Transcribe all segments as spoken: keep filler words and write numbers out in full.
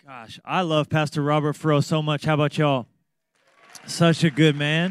Gosh, I love Pastor Robert Furrow so much. How about y'all? Such a good man.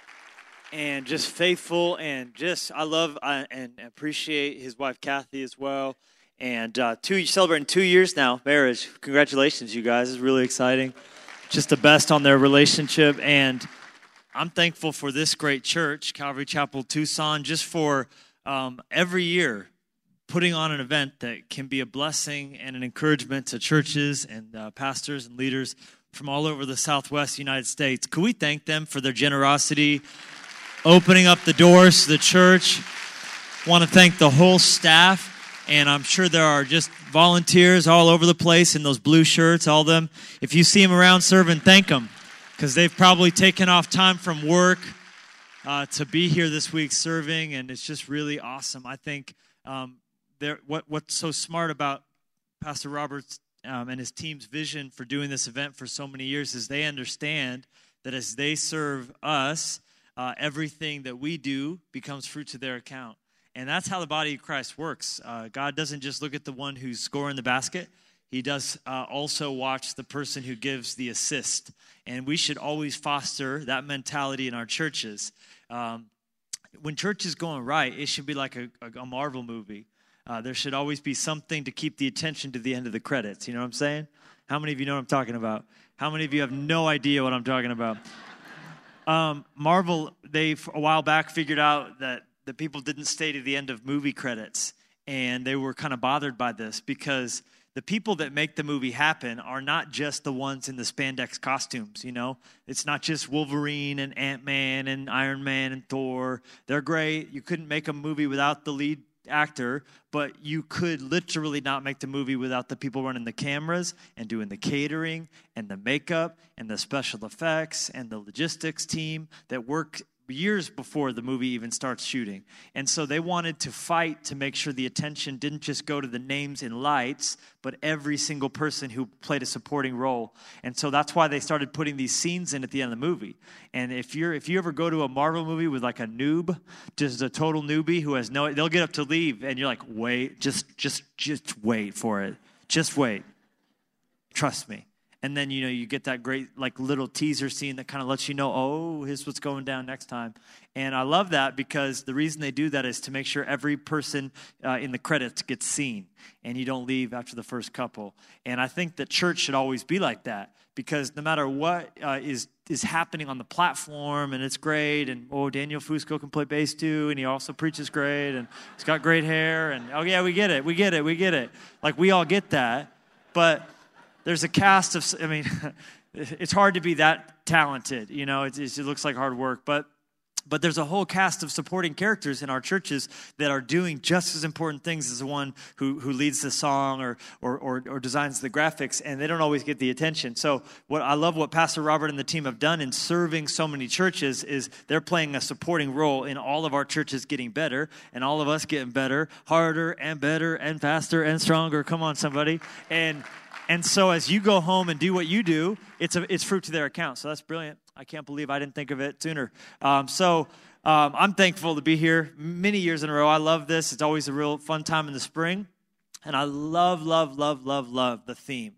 And just faithful, and just, I love uh, and appreciate his wife, Kathy, as well. And uh, two celebrating two years now, marriage. Congratulations, you guys. It's really exciting. Just the best on their relationship. And I'm thankful for this great church, Calvary Chapel Tucson, just for um, every year putting on an event that can be a blessing and an encouragement to churches and uh, pastors and leaders from all over the Southwest United States. Could we thank them for their generosity, opening up the doors to the church? Want to thank the whole staff, and I'm sure there are just volunteers all over the place in those blue shirts, all of them. If you see them around serving, thank them, because they've probably taken off time from work uh, to be here this week serving, and it's just really awesome. I think um, there, what what's so smart about Pastor Robert's um, and his team's vision for doing this event for so many years is they understand that as they serve us, uh, everything that we do becomes fruit to their account. And that's how the body of Christ works. Uh, God doesn't just look at the one who's scoring the basket. He does uh, also watch the person who gives the assist. And we should always foster that mentality in our churches. Um, when church is going right, it should be like a, a, a Marvel movie. Uh, there should always be something to keep the attention to the end of the credits. You know what I'm saying? How many of you know what I'm talking about? How many of you have no idea what I'm talking about? Um, Marvel, they, a while back, figured out that the people didn't stay to the end of movie credits, and they were kind of bothered by this because the people that make the movie happen are not just the ones in the spandex costumes, you know? It's not just Wolverine and Ant-Man and Iron Man and Thor. They're great. You couldn't make a movie without the lead actor, but you could literally not make the movie without the people running the cameras and doing the catering and the makeup and the special effects and the logistics team that work years before the movie even starts shooting. And so they wanted to fight to make sure the attention didn't just go to the names and lights, but every single person who played a supporting role. And so that's why they started putting these scenes in at the end of the movie. And if you're if you ever go to a Marvel movie with like a noob, just a total newbie who has no, they'll get up to leave and you're like, wait, just just just wait for it. Just wait. Trust me. And then, you know, you get that great, like, little teaser scene that kind of lets you know, oh, here's what's going down next time. And I love that because the reason they do that is to make sure every person uh, in the credits gets seen and you don't leave after the first couple. And I think that church should always be like that because no matter what uh, is is happening on the platform, and it's great, and, oh, Daniel Fusco can play bass too, and he also preaches great, and he's got great hair, and, oh, yeah, we get it, we get it, we get it. Like, we all get that, but there's a cast of, I mean, it's hard to be that talented, you know, it, it looks like hard work, but but there's a whole cast of supporting characters in our churches that are doing just as important things as the one who, who leads the song or, or or or designs the graphics, and they don't always get the attention. So what I love what Pastor Robert and the team have done in serving so many churches is they're playing a supporting role in all of our churches getting better, and all of us getting better, harder and better and faster and stronger. Come on, somebody. And And so as you go home and do what you do, it's a, it's fruit to their account. So that's brilliant. I can't believe I didn't think of it sooner. Um, so um, I'm thankful to be here many years in a row. I love this. It's always a real fun time in the spring. And I love, love, love, love, love the theme.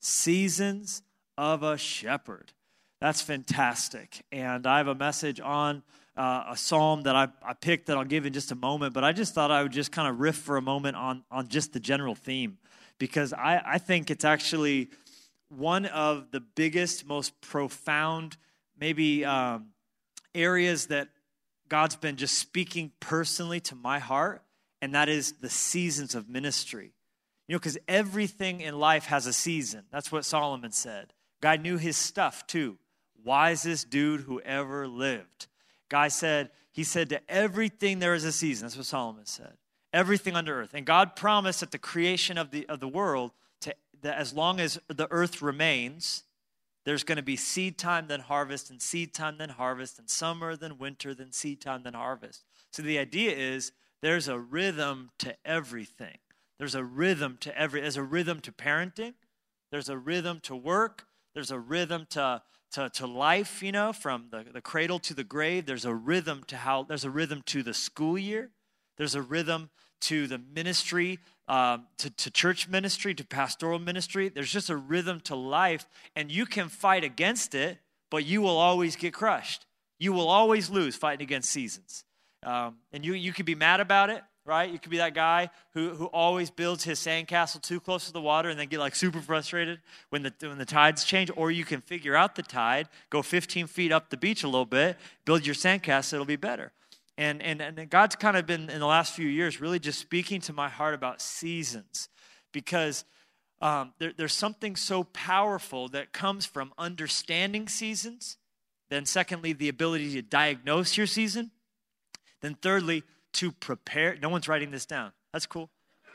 Seasons of a Shepherd. That's fantastic. And I have a message on uh, a psalm that I, I picked that I'll give in just a moment. But I just thought I would just kind of riff for a moment on, on just the general theme. Because I, I think it's actually one of the biggest, most profound, maybe um, areas that God's been just speaking personally to my heart, and that is the seasons of ministry. You know, because everything in life has a season. That's what Solomon said. God knew his stuff too. Wisest dude who ever lived. Guy said, he said to everything there is a season. That's what Solomon said. Everything under earth. And God promised at the creation of the of the world to, that as long as the earth remains, there's going to be seed time, then harvest, and seed time, then harvest, and summer, then winter, then seed time, then harvest. So the idea is there's a rhythm to everything. There's a rhythm to every, there's a rhythm to parenting. There's a rhythm to work. There's a rhythm to, to, to life, you know, from the, the cradle to the grave. There's a rhythm to how, there's a rhythm to the school year. There's a rhythm to the ministry, um, to, to church ministry, to pastoral ministry. There's just a rhythm to life, and you can fight against it, but you will always get crushed. You will always lose fighting against seasons. Um, and you you could be mad about it, right? You could be that guy who who always builds his sandcastle too close to the water and then get like super frustrated when the when the tides change. Or you can figure out the tide, go fifteen feet up the beach a little bit, build your sandcastle, it'll be better. And and and God's kind of been in the last few years really just speaking to my heart about seasons, because um, there, there's something so powerful that comes from understanding seasons. Then secondly, the ability to diagnose your season. Then thirdly, to prepare. No one's writing this down. That's cool.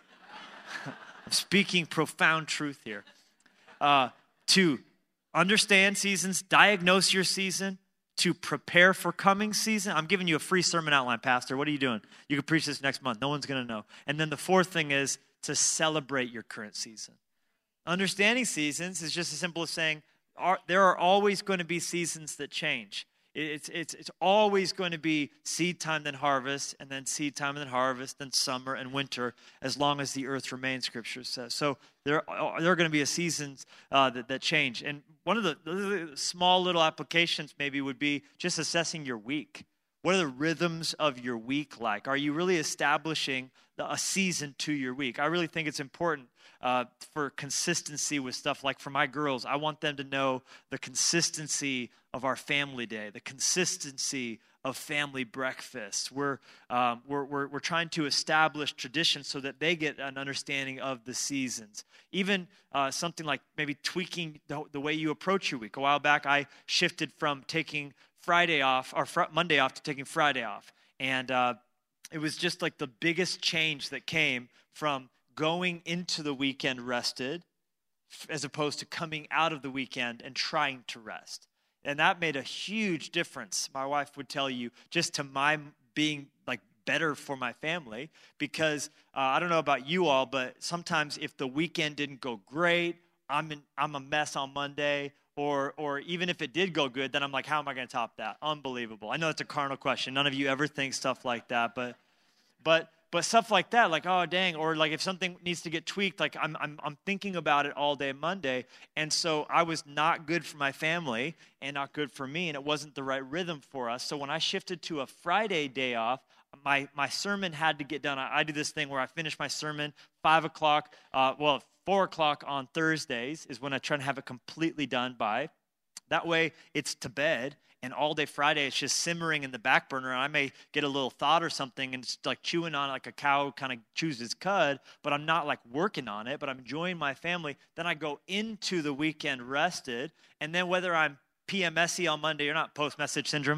I'm speaking profound truth here. Uh, to understand seasons, diagnose your season, to prepare for coming season. I'm giving you a free sermon outline, Pastor. What are you doing? You can preach this next month. No one's going to know. And then the fourth thing is to celebrate your current season. Understanding seasons is just as simple as saying, are, there are always going to be seasons that change. It's, it's, it's always going to be seed time, then harvest, and then seed time, and then harvest, then summer and winter, as long as the earth remains, Scripture says. So there, there are going to be a seasons uh, that, that change. And one of the, the small little applications maybe would be just assessing your week. What are the rhythms of your week like? Are you really establishing the, a season to your week? I really think it's important uh, for consistency with stuff. Like for my girls, I want them to know the consistency of our family day, the consistency of family breakfast. We're, um, we're, we're, we're trying to establish traditions so that they get an understanding of the seasons. Even uh, something like maybe tweaking the, the way you approach your week. A while back, I shifted from taking Friday off, or fr- Monday off to taking Friday off. And uh, it was just like the biggest change that came from going into the weekend rested as opposed to coming out of the weekend and trying to rest. And that made a huge difference, my wife would tell you, just to my being like better for my family. Because uh, I don't know about you all, but sometimes if the weekend didn't go great, I'm in, I'm a mess on Monday. Or or even if it did go good, then I'm like, how am I going to top that? Unbelievable. I know it's a carnal question. None of you ever think stuff like that, but but but stuff like that, like, oh dang, or like if something needs to get tweaked, like I'm I'm I'm thinking about it all day Monday, and so I was not good for my family and not good for me, and it wasn't the right rhythm for us. So when I shifted to a Friday day off, my my sermon had to get done. I, I do this thing where I finish my sermon five o'clock. Uh, well. Four o'clock on Thursdays is when I try to have it completely done by. That way it's to bed, and all day Friday it's just simmering in the back burner. And I may get a little thought or something and it's like chewing on it like a cow kind of chews its cud, but I'm not like working on it, but I'm enjoying my family. Then I go into the weekend rested, and then whether I'm P M S Y on Monday or not, post-message syndrome,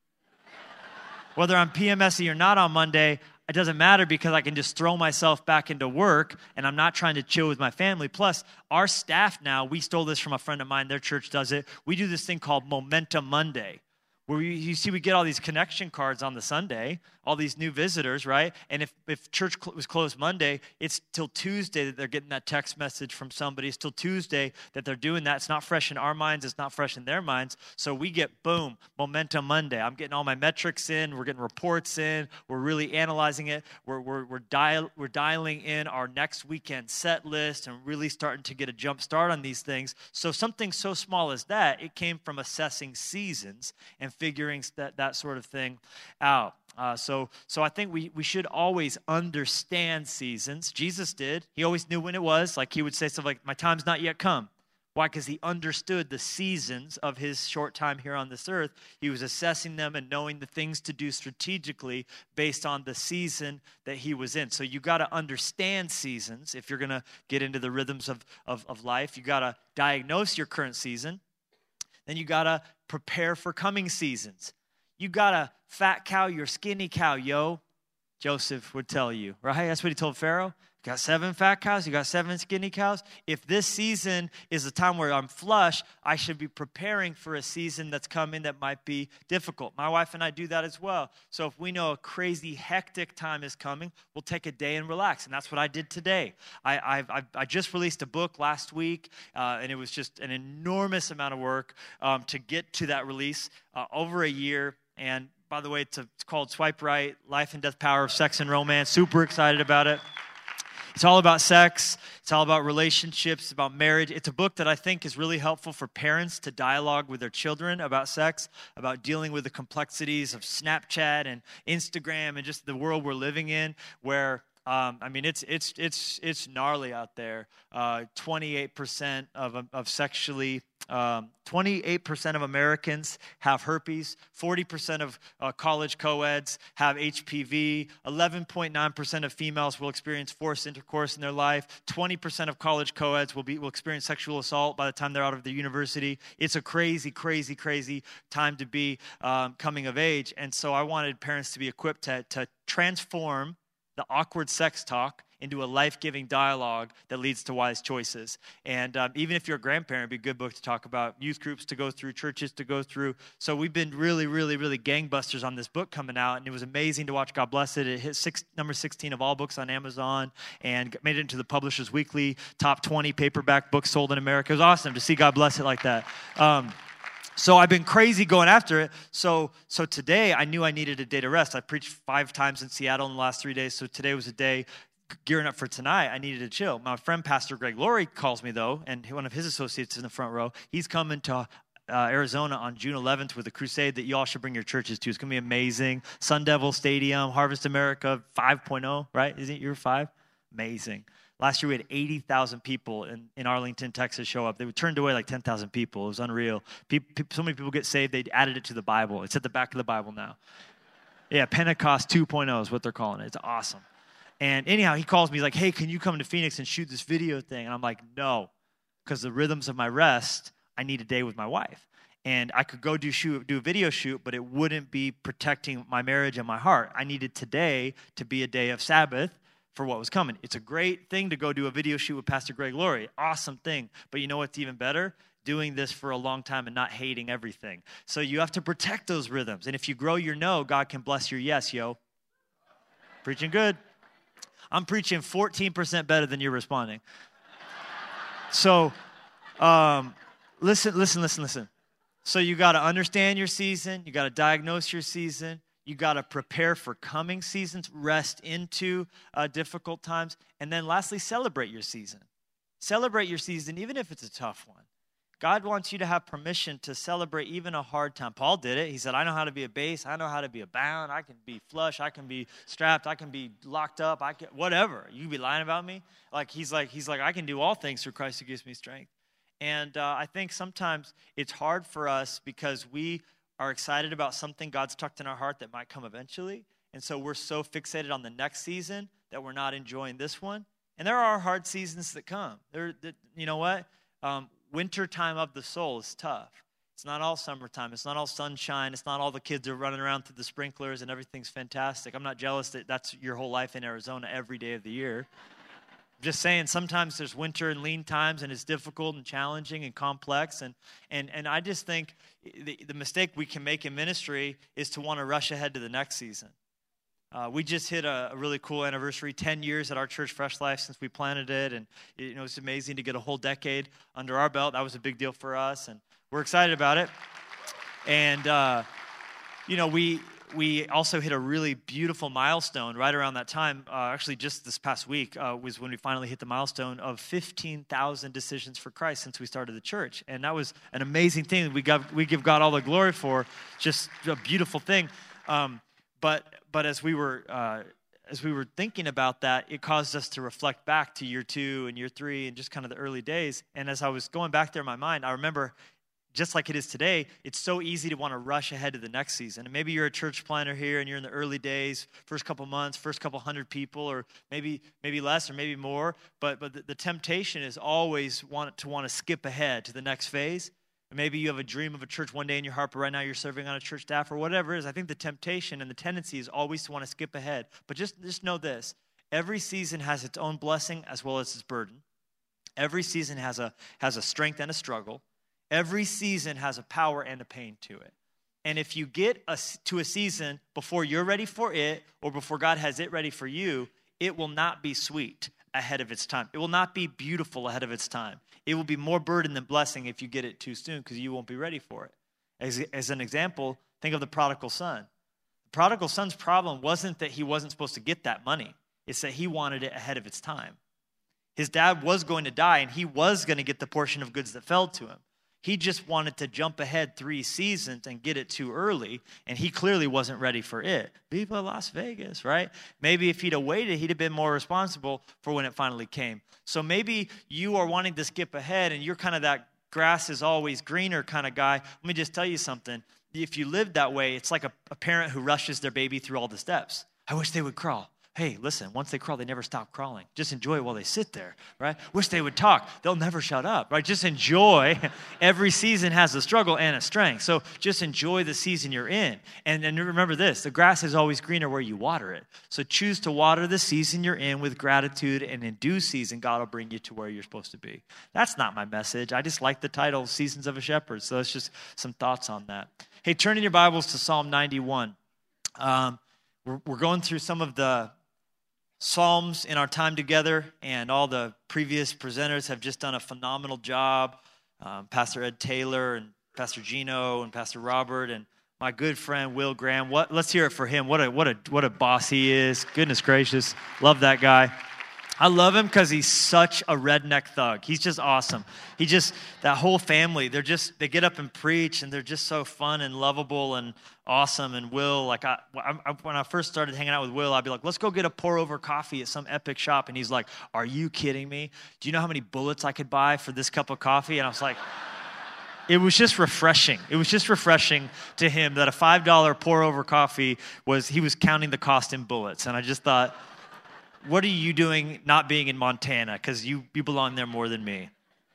whether I'm P M S Y or not on Monday, it doesn't matter because I can just throw myself back into work and I'm not trying to chill with my family. Plus, our staff now, we stole this from a friend of mine. Their church does it. We do this thing called Momentum Monday, where we, you see we get all these connection cards on the Sunday, all these new visitors, right? And if, if church cl- was closed Monday, it's till Tuesday that they're getting that text message from somebody. It's till Tuesday that they're doing that. It's not fresh in our minds. It's not fresh in their minds. So we get, boom, Momentum Monday. I'm getting all my metrics in. We're getting reports in. We're really analyzing it. We're we're we're, dial, we're dialing in our next weekend set list and really starting to get a jump start on these things. So something so small as that, it came from assessing seasons and figuring that, that sort of thing out. Uh, so so I think we, we should always understand seasons. Jesus did. He always knew when it was. Like he would say stuff like, my time's not yet come. Why? Because he understood the seasons of his short time here on this earth. He was assessing them and knowing the things to do strategically based on the season that he was in. So you got to understand seasons if you're going to get into the rhythms of, of, of life. You got to diagnose your current season. Then you got to prepare for coming seasons. You got to fat cow your skinny cow, yo. Joseph would tell you, right? That's what he told Pharaoh. You got seven fat cows, you got seven skinny cows. If this season is a time where I'm flush, I should be preparing for a season that's coming that might be difficult. My wife and I do that as well. So if we know a crazy, hectic time is coming, we'll take a day and relax. And that's what I did today. I I've, I've, I just released a book last week, uh, and it was just an enormous amount of work um, to get to that release uh, over a year. And by the way. It's, a, it's called Swipe Right, Life and Death Power of Sex and Romance. Super excited about it. It's all about sex. It's all about relationships, it's about marriage. It's a book that I think is really helpful for parents to dialogue with their children about sex, about dealing with the complexities of Snapchat and Instagram and just the world we're living in where Um, I mean, it's it's it's it's gnarly out there. Uh, twenty-eight percent of of sexually, um, twenty-eight percent of Americans have herpes. forty percent of uh, college co-eds have H P V. eleven point nine percent of females will experience forced intercourse in their life. twenty percent of college co-eds will be will experience sexual assault by the time they're out of the university. It's a crazy, crazy, crazy time to be um, coming of age. And so I wanted parents to be equipped to to transform the awkward sex talk into a life-giving dialogue that leads to wise choices. And um, even if you're a grandparent, it'd be a good book to talk about, youth groups to go through, churches to go through. So we've been really, really, really gangbusters on this book coming out, and it was amazing to watch. God bless it. It hit six, number sixteen of all books on Amazon and made it into the Publishers Weekly top twenty paperback books sold in America. It was awesome to see God bless it like that. Um, So I've been crazy going after it. So so today I knew I needed a day to rest. I preached five times in Seattle in the last three days. So today was a day gearing up for tonight. I needed to chill. My friend Pastor Greg Laurie calls me though, and one of his associates in the front row. He's coming to uh, Arizona on June eleventh with a crusade that y'all should bring your churches to. It's going to be amazing. Sun Devil Stadium, Harvest America five point oh, right? Isn't it year five? Amazing. Last year, we had eighty thousand people in, in Arlington, Texas show up. They turned away like ten thousand people. It was unreal. People, people, so many people get saved, they added it to the Bible. It's at the back of the Bible now. Yeah, Pentecost two point oh is what they're calling it. It's awesome. And anyhow, he calls me, he's like, hey, can you come to Phoenix and shoot this video thing? And I'm like, no, because the rhythms of my rest, I need a day with my wife. And I could go do shoot, do a video shoot, but it wouldn't be protecting my marriage and my heart. I needed today to be a day of Sabbath for what was coming. It's a great thing to go do a video shoot with Pastor Greg Laurie. Awesome thing. But you know what's even better? Doing this for a long time and not hating everything. So you have to protect those rhythms. And if you grow your no, God can bless your yes, yo. Preaching good. I'm preaching fourteen percent better than you're responding. So um, listen, listen, listen, listen. So you got to understand your season. You got to diagnose your season. You got to prepare for coming seasons, rest into uh, difficult times, and then lastly, celebrate your season. Celebrate your season, even if it's a tough one. God wants you to have permission to celebrate even a hard time. Paul did it. He said, I know how to be abased. I know how to be abound. I can be flush. I can be strapped. I can be locked up. I can, whatever. You can be lying about me. Like he's like, he's like, I can do all things through Christ who gives me strength. And uh, I think sometimes it's hard for us because we are excited about something God's tucked in our heart that might come eventually. And so we're so fixated on the next season that we're not enjoying this one. And there are hard seasons that come. There, you know what? Um, winter time of the soul is tough. It's not all summertime. It's not all sunshine. It's not all the kids are running around through the sprinklers and everything's fantastic. I'm not jealous that that's your whole life in Arizona every day of the year. Just saying, sometimes there's winter and lean times, and it's difficult and challenging and complex. And and and I just think the, the mistake we can make in ministry is to want to rush ahead to the next season. Uh, we just hit a, a really cool anniversary, ten years at our church, Fresh Life, since we planted it. And you know, it's amazing to get a whole decade under our belt. That was a big deal for us, and we're excited about it. And, uh, you know, we... We also hit a really beautiful milestone right around that time. Uh, actually, just this past week uh, was when we finally hit the milestone of fifteen thousand decisions for Christ since we started the church. And that was an amazing thing. We got, we give God all the glory for. Just a beautiful thing. Um, but but as we were uh, as we were thinking about that, it caused us to reflect back to year two and year three and just kind of the early days. And as I was going back there in my mind, I remember, just like it is today, it's so easy to want to rush ahead to the next season. And maybe you're a church planner here and you're in the early days, first couple months, first couple hundred people, or maybe maybe less or maybe more. But but the, the temptation is always want to want to skip ahead to the next phase. And maybe you have a dream of a church one day in your heart, but right now you're serving on a church staff or whatever it is. I think the temptation and the tendency is always to want to skip ahead. But just, just know this. Every season has its own blessing as well as its burden. Every season has a has a strength and a struggle. Every season has a power and a pain to it. And if you get a, to a season before you're ready for it or before God has it ready for you, it will not be sweet ahead of its time. It will not be beautiful ahead of its time. It will be more burden than blessing if you get it too soon because you won't be ready for it. As, as an example, think of the prodigal son. prodigal son's problem wasn't that he wasn't supposed to get that money. It's that he wanted it ahead of its time. His dad was going to die, and he was going to get the portion of goods that fell to him. He just wanted to jump ahead three seasons and get it too early, and he clearly wasn't ready for it. Viva Las Vegas, right? Maybe if he'd have waited, he'd have been more responsible for when it finally came. So maybe you are wanting to skip ahead, and you're kind of that grass is always greener kind of guy. Let me just tell you something. If you live that way, it's like a, a parent who rushes their baby through all the steps. I wish they would crawl. Hey, listen, once they crawl, they never stop crawling. Just enjoy it while they sit there, right? Wish they would talk. They'll never shut up, right? Just enjoy. Every season has a struggle and a strength. So just enjoy the season you're in. And, and remember this, the grass is always greener where you water it. So choose to water the season you're in with gratitude, and in due season, God will bring you to where you're supposed to be. That's not my message. I just like the title, Seasons of a Shepherd. So that's just some thoughts on that. Hey, turn in your Bibles to Psalm ninety-one. Um, we're, we're going through some of the Psalms in our time together, and all the previous presenters have just done a phenomenal job. Um, Pastor Ed Taylor and Pastor Gino and Pastor Robert and my good friend Will Graham. What? Let's hear it for him. What a what a what a boss he is. Goodness gracious, love that guy. I love him because he's such a redneck thug. He's just awesome. He just, that whole family, they're just, they get up and preach, and they're just so fun and lovable and awesome. And Will, like, I, I, when I first started hanging out with Will, I'd be like, let's go get a pour-over coffee at some epic shop. And he's like, are you kidding me? Do you know how many bullets I could buy for this cup of coffee? And I was like, it was just refreshing. It was just refreshing to him that a five dollar pour-over coffee was, he was counting the cost in bullets. And I just thought, what are you doing not being in Montana? Because you, you belong there more than me.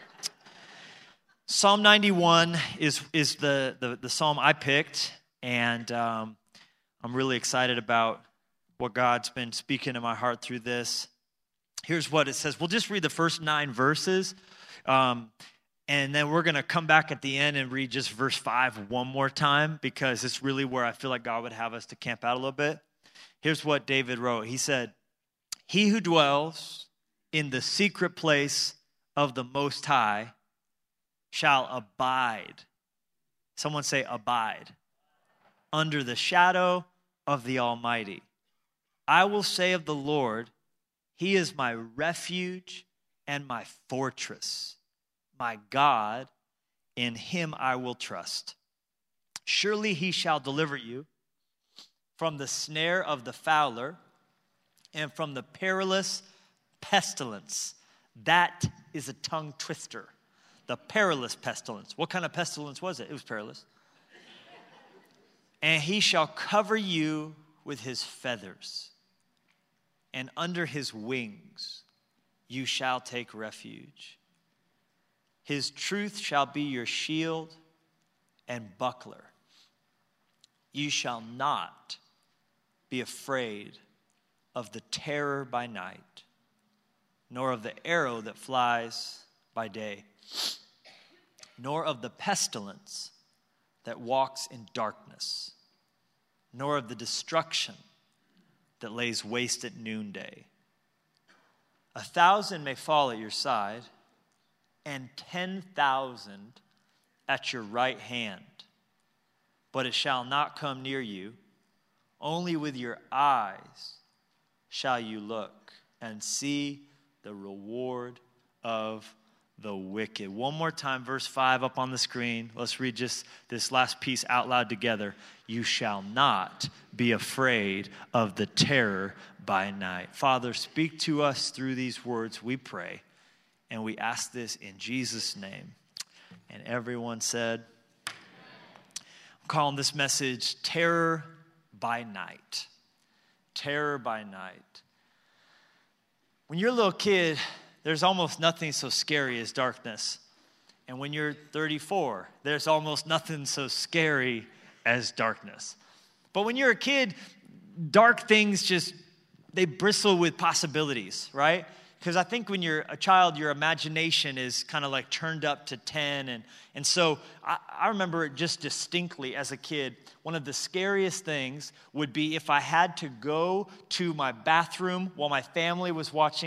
Psalm ninety-one is, is the, the, the psalm I picked, and um, I'm really excited about what God's been speaking to my heart through this. Here's what it says. We'll just read the first nine verses, um, and then we're going to come back at the end and read just verse five one more time, because it's really where I feel like God would have us to camp out a little bit. Here's what David wrote. He said, he who dwells in the secret place of the Most High shall abide. Someone say abide. Under the shadow of the Almighty. I will say of the Lord, he is my refuge and my fortress. My God, in him I will trust. Surely he shall deliver you from the snare of the fowler and from the perilous pestilence. That is a tongue twister. The perilous pestilence. What kind of pestilence was it? It was perilous. And he shall cover you with his feathers, and under his wings you shall take refuge. His truth shall be your shield and buckler. You shall not be afraid of the terror by night, nor of the arrow that flies by day, nor of the pestilence that walks in darkness, nor of the destruction that lays waste at noonday. A thousand may fall at your side, and ten thousand at your right hand, but it shall not come near you. Only with your eyes shall you look and see the reward of the wicked. One more time, verse five up on the screen. Let's read just this last piece out loud together. You shall not be afraid of the terror by night. Father, speak to us through these words, we pray. And we ask this in Jesus' name. And everyone said, I'm calling this message Terror by Night. Terror by night. When you're a little kid, there's almost nothing so scary as darkness. And when you're thirty-four, there's almost nothing so scary as darkness. But when you're a kid, dark things just, they bristle with possibilities, right? Because I think when you're a child, your imagination is kind of like turned up to ten. And, and so I, I remember it just distinctly as a kid. One of the scariest things would be if I had to go to my bathroom while my family was watching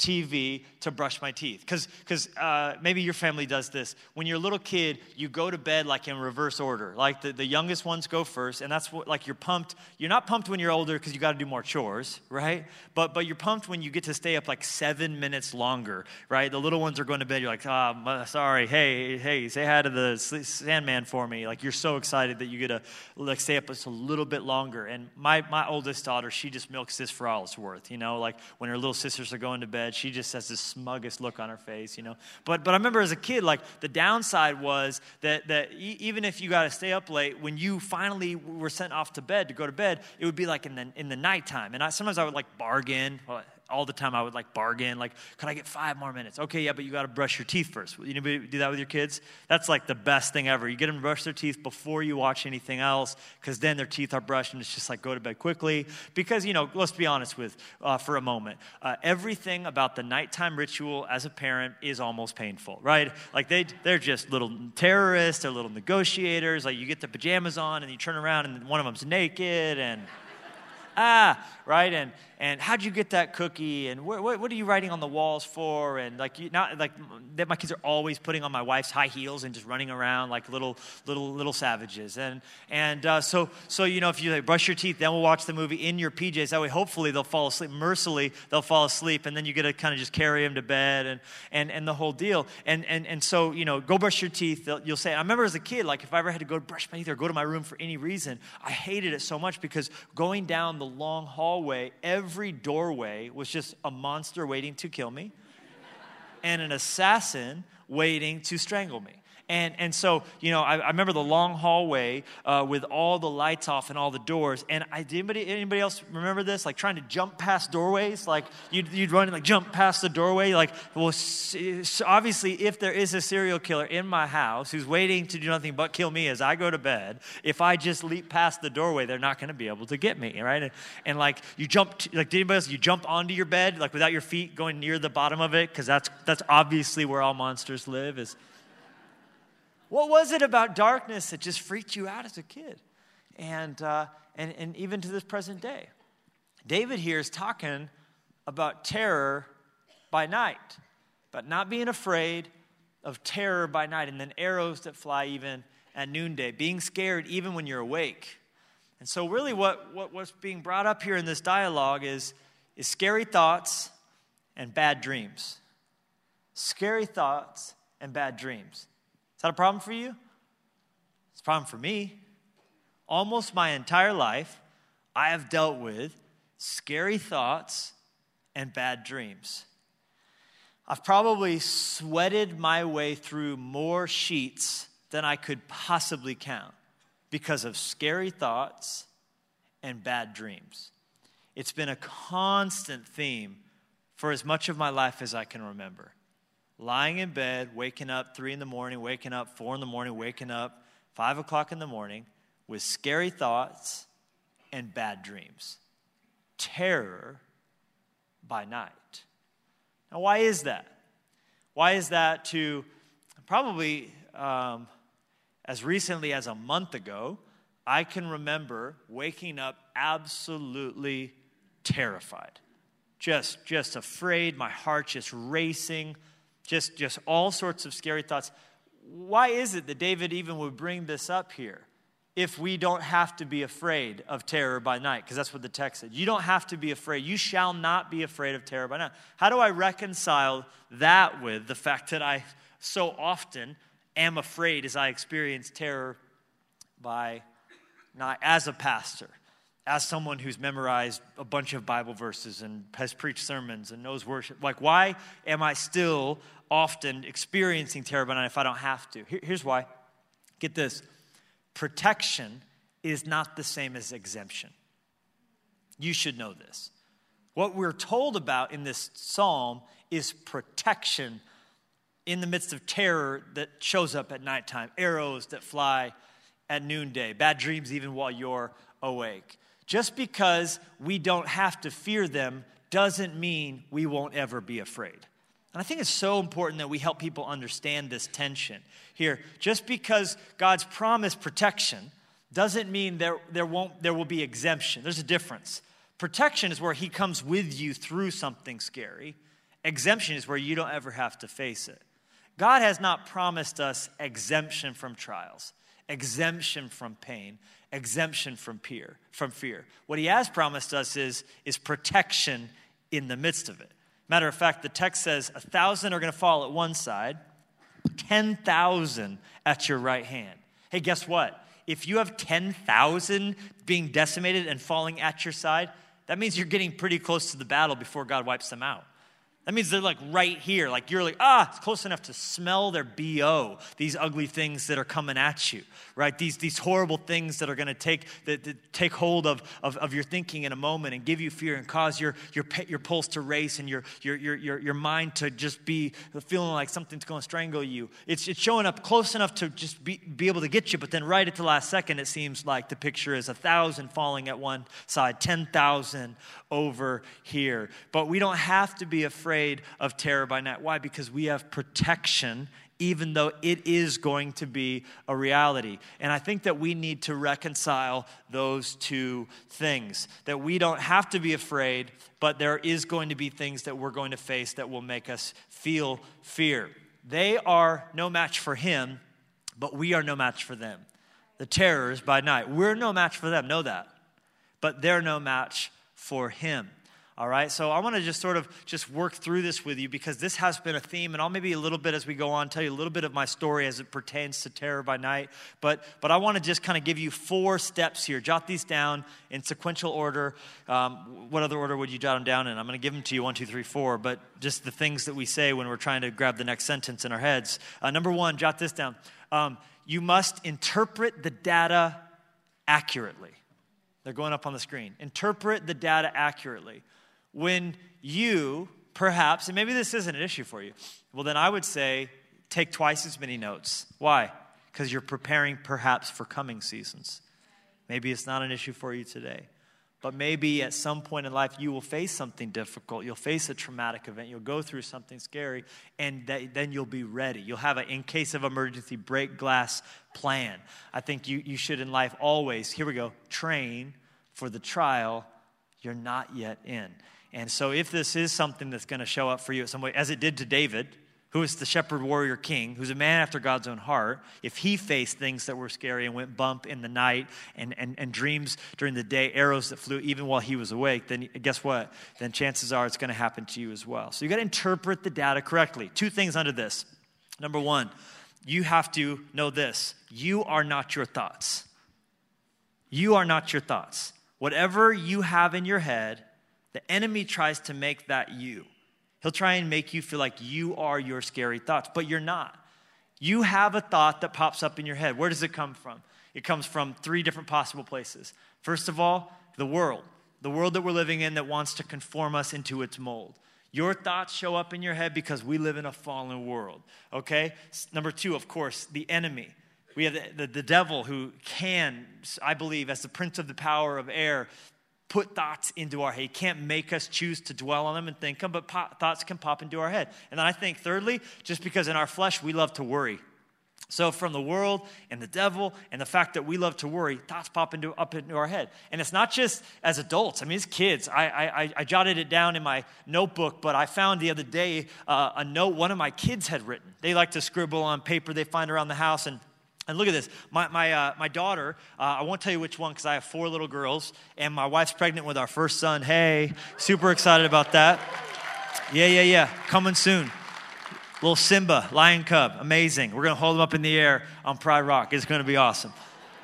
T V to brush my teeth. Because because uh, maybe your family does this. When you're a little kid, you go to bed like in reverse order. Like the, the youngest ones go first, and that's what, like you're pumped. You're not pumped when you're older because you got to do more chores, right? But but you're pumped when you get to stay up like seven minutes longer, right? The little ones are going to bed. You're like, oh, sorry, hey, hey, say hi to the Sandman for me. Like you're so excited that you get to like stay up just a little bit longer. And my my oldest daughter, she just milks this for all it's worth, you know? Like when her little sisters are going to bed, she just has this smuggest look on her face, you know. But but I remember as a kid, like the downside was that that e- even if you got to stay up late, when you finally were sent off to bed to go to bed, it would be like in the in the nighttime. And I, sometimes I would like bargain. Well, all the time I would like bargain, like, can I get five more minutes? Okay, yeah, but you got to brush your teeth first. You anybody do that with your kids? That's like the best thing ever. You get them to brush their teeth before you watch anything else, because then their teeth are brushed, and it's just like go to bed quickly. Because, you know, let's be honest with, uh, for a moment, uh, everything about the nighttime ritual as a parent is almost painful, right? Like they, they're just little terrorists, they're little negotiators. Like you get the pajamas on, and you turn around, and one of them's naked, and ah, right, and and how'd you get that cookie, and what what, what are you writing on the walls for, and like you not like that. My kids are always putting on my wife's high heels and just running around like little little little savages, and and uh, so so you know if you like, brush your teeth, then we'll watch the movie in your P Js. That way, hopefully they'll fall asleep. Mercifully, they'll fall asleep, and then you get to kind of just carry them to bed, and and and the whole deal, and and and so you know go brush your teeth. You'll say. I remember as a kid, like if I ever had to go brush my teeth or go to my room for any reason, I hated it so much because going down the long hallway, every doorway was just a monster waiting to kill me and an assassin waiting to strangle me. And and so, you know, I, I remember the long hallway uh, with all the lights off and all the doors. And I did anybody, anybody else remember this? Like trying to jump past doorways? Like you'd, you'd run and like jump past the doorway? Like, well, obviously, if there is a serial killer in my house who's waiting to do nothing but kill me as I go to bed, if I just leap past the doorway, they're not going to be able to get me, right? And, and like you jump, to, like did anybody else, you jump onto your bed, like without your feet going near the bottom of it? Because that's that's obviously where all monsters live is... What was it about darkness that just freaked you out as a kid? And, uh, and, and even to this present day. David here is talking about terror by night, but not being afraid of terror by night, and then arrows that fly even at noonday, being scared even when you're awake. And so really what, what what's being brought up here in this dialogue is, is scary thoughts and bad dreams. Scary thoughts and bad dreams. Is that a problem for you? It's a problem for me. Almost my entire life, I have dealt with scary thoughts and bad dreams. I've probably sweated my way through more sheets than I could possibly count because of scary thoughts and bad dreams. It's been a constant theme for as much of my life as I can remember. Lying in bed, waking up three in the morning, waking up four in the morning, waking up five o'clock in the morning with scary thoughts and bad dreams. Terror by night. Now, why is that? Why is that to probably um, as recently as a month ago, I can remember waking up absolutely terrified. Just, just afraid, my heart just racing. Just, just all sorts of scary thoughts. Why is it that David even would bring this up here if we don't have to be afraid of terror by night? Because that's what the text said. You don't have to be afraid. You shall not be afraid of terror by night. How do I reconcile that with the fact that I so often am afraid as I experience terror by night as a pastor? As someone who's memorized a bunch of Bible verses and has preached sermons and knows worship, like why am I still often experiencing terror by night if I don't have to? Here, here's why. Get this. Protection is not the same as exemption. You should know this. What we're told about in this psalm is protection in the midst of terror that shows up at nighttime, arrows that fly at noonday, bad dreams even while you're awake. Just because we don't have to fear them doesn't mean we won't ever be afraid. And I think it's so important that we help people understand this tension here. Just because God's promised protection doesn't mean there, there won't there will be exemption. There's a difference. Protection is where he comes with you through something scary. Exemption is where you don't ever have to face it. God has not promised us exemption from trials, exemption from pain, exemption from fear, from fear. What he has promised us is, is protection in the midst of it. Matter of fact, the text says a thousand are going to fall at one side, ten thousand at your right hand. Hey, guess what? If you have ten thousand being decimated and falling at your side, that means you're getting pretty close to the battle before God wipes them out. That means they're like right here. Like you're like, ah, it's close enough to smell their B O, these ugly things that are coming at you, right? These these horrible things that are going to take that, that take hold of, of, of your thinking in a moment and give you fear and cause your your your pulse to race and your your your your, your mind to just be feeling like something's going to strangle you. It's it's showing up close enough to just be, be able to get you, but then right at the last second, it seems like the picture is a thousand falling at one side, ten thousand over here. But we don't have to be afraid of terror by night. Why? Because we have protection, even though it is going to be a reality. And I think that we need to reconcile those two things. That we don't have to be afraid, but there is going to be things that we're going to face that will make us feel fear. They are no match for him, but we are no match for them. The terrors by night. We're no match for them, know that. But they're no match for him. All right, so I want to just sort of just work through this with you because this has been a theme, and I'll maybe a little bit as we go on tell you a little bit of my story as it pertains to terror by night. But but I want to just kind of give you four steps here. Jot these down in sequential order. Um, what other order would you jot them down in? I'm going to give them to you, one, two, three, four. But just the things that we say when we're trying to grab the next sentence in our heads. Uh, number one, jot this down. Um, you must interpret the data accurately. They're going up on the screen. Interpret the data accurately. When you, perhaps, and maybe this isn't an issue for you, well, then I would say take twice as many notes. Why? Because you're preparing perhaps for coming seasons. Maybe it's not an issue for you today. But maybe at some point in life you will face something difficult. You'll face a traumatic event. You'll go through something scary, and that, then you'll be ready. You'll have a, in case of emergency, break glass plan. I think you, you should in life always, here we go, train for the trial you're not yet in. And so if this is something that's going to show up for you in some way, as it did to David, who is the shepherd warrior king, who's a man after God's own heart, if he faced things that were scary and went bump in the night and, and, and dreams during the day, arrows that flew even while he was awake, then guess what? Then chances are it's going to happen to you as well. So you got to interpret the data correctly. Two things under this. Number one, you have to know this. You are not your thoughts. You are not your thoughts. Whatever you have in your head, the enemy tries to make that you. He'll try and make you feel like you are your scary thoughts, but you're not. You have a thought that pops up in your head. Where does it come from? It comes from three different possible places. First of all, the world. The world that we're living in that wants to conform us into its mold. Your thoughts show up in your head because we live in a fallen world, okay? Number two, of course, the enemy. We have the, the, the devil who can, I believe, as the prince of the power of air, put thoughts into our head. He can't make us choose to dwell on them and think them, but pop, thoughts can pop into our head. And then I think thirdly, just because in our flesh we love to worry. So from the world and the devil and the fact that we love to worry, thoughts pop into up into our head. And it's not just as adults. I mean, as kids. I I, I jotted it down in my notebook, but I found the other day uh, a note one of my kids had written. They like to scribble on paper they find around the house, and And look at this. My my uh, my daughter, uh, I won't tell you which one because I have four little girls, and my wife's pregnant with our first son. Hey, super excited about that. Yeah, yeah, yeah. Coming soon. Little Simba, lion cub. Amazing. We're going to hold him up in the air on Pride Rock. It's going to be awesome.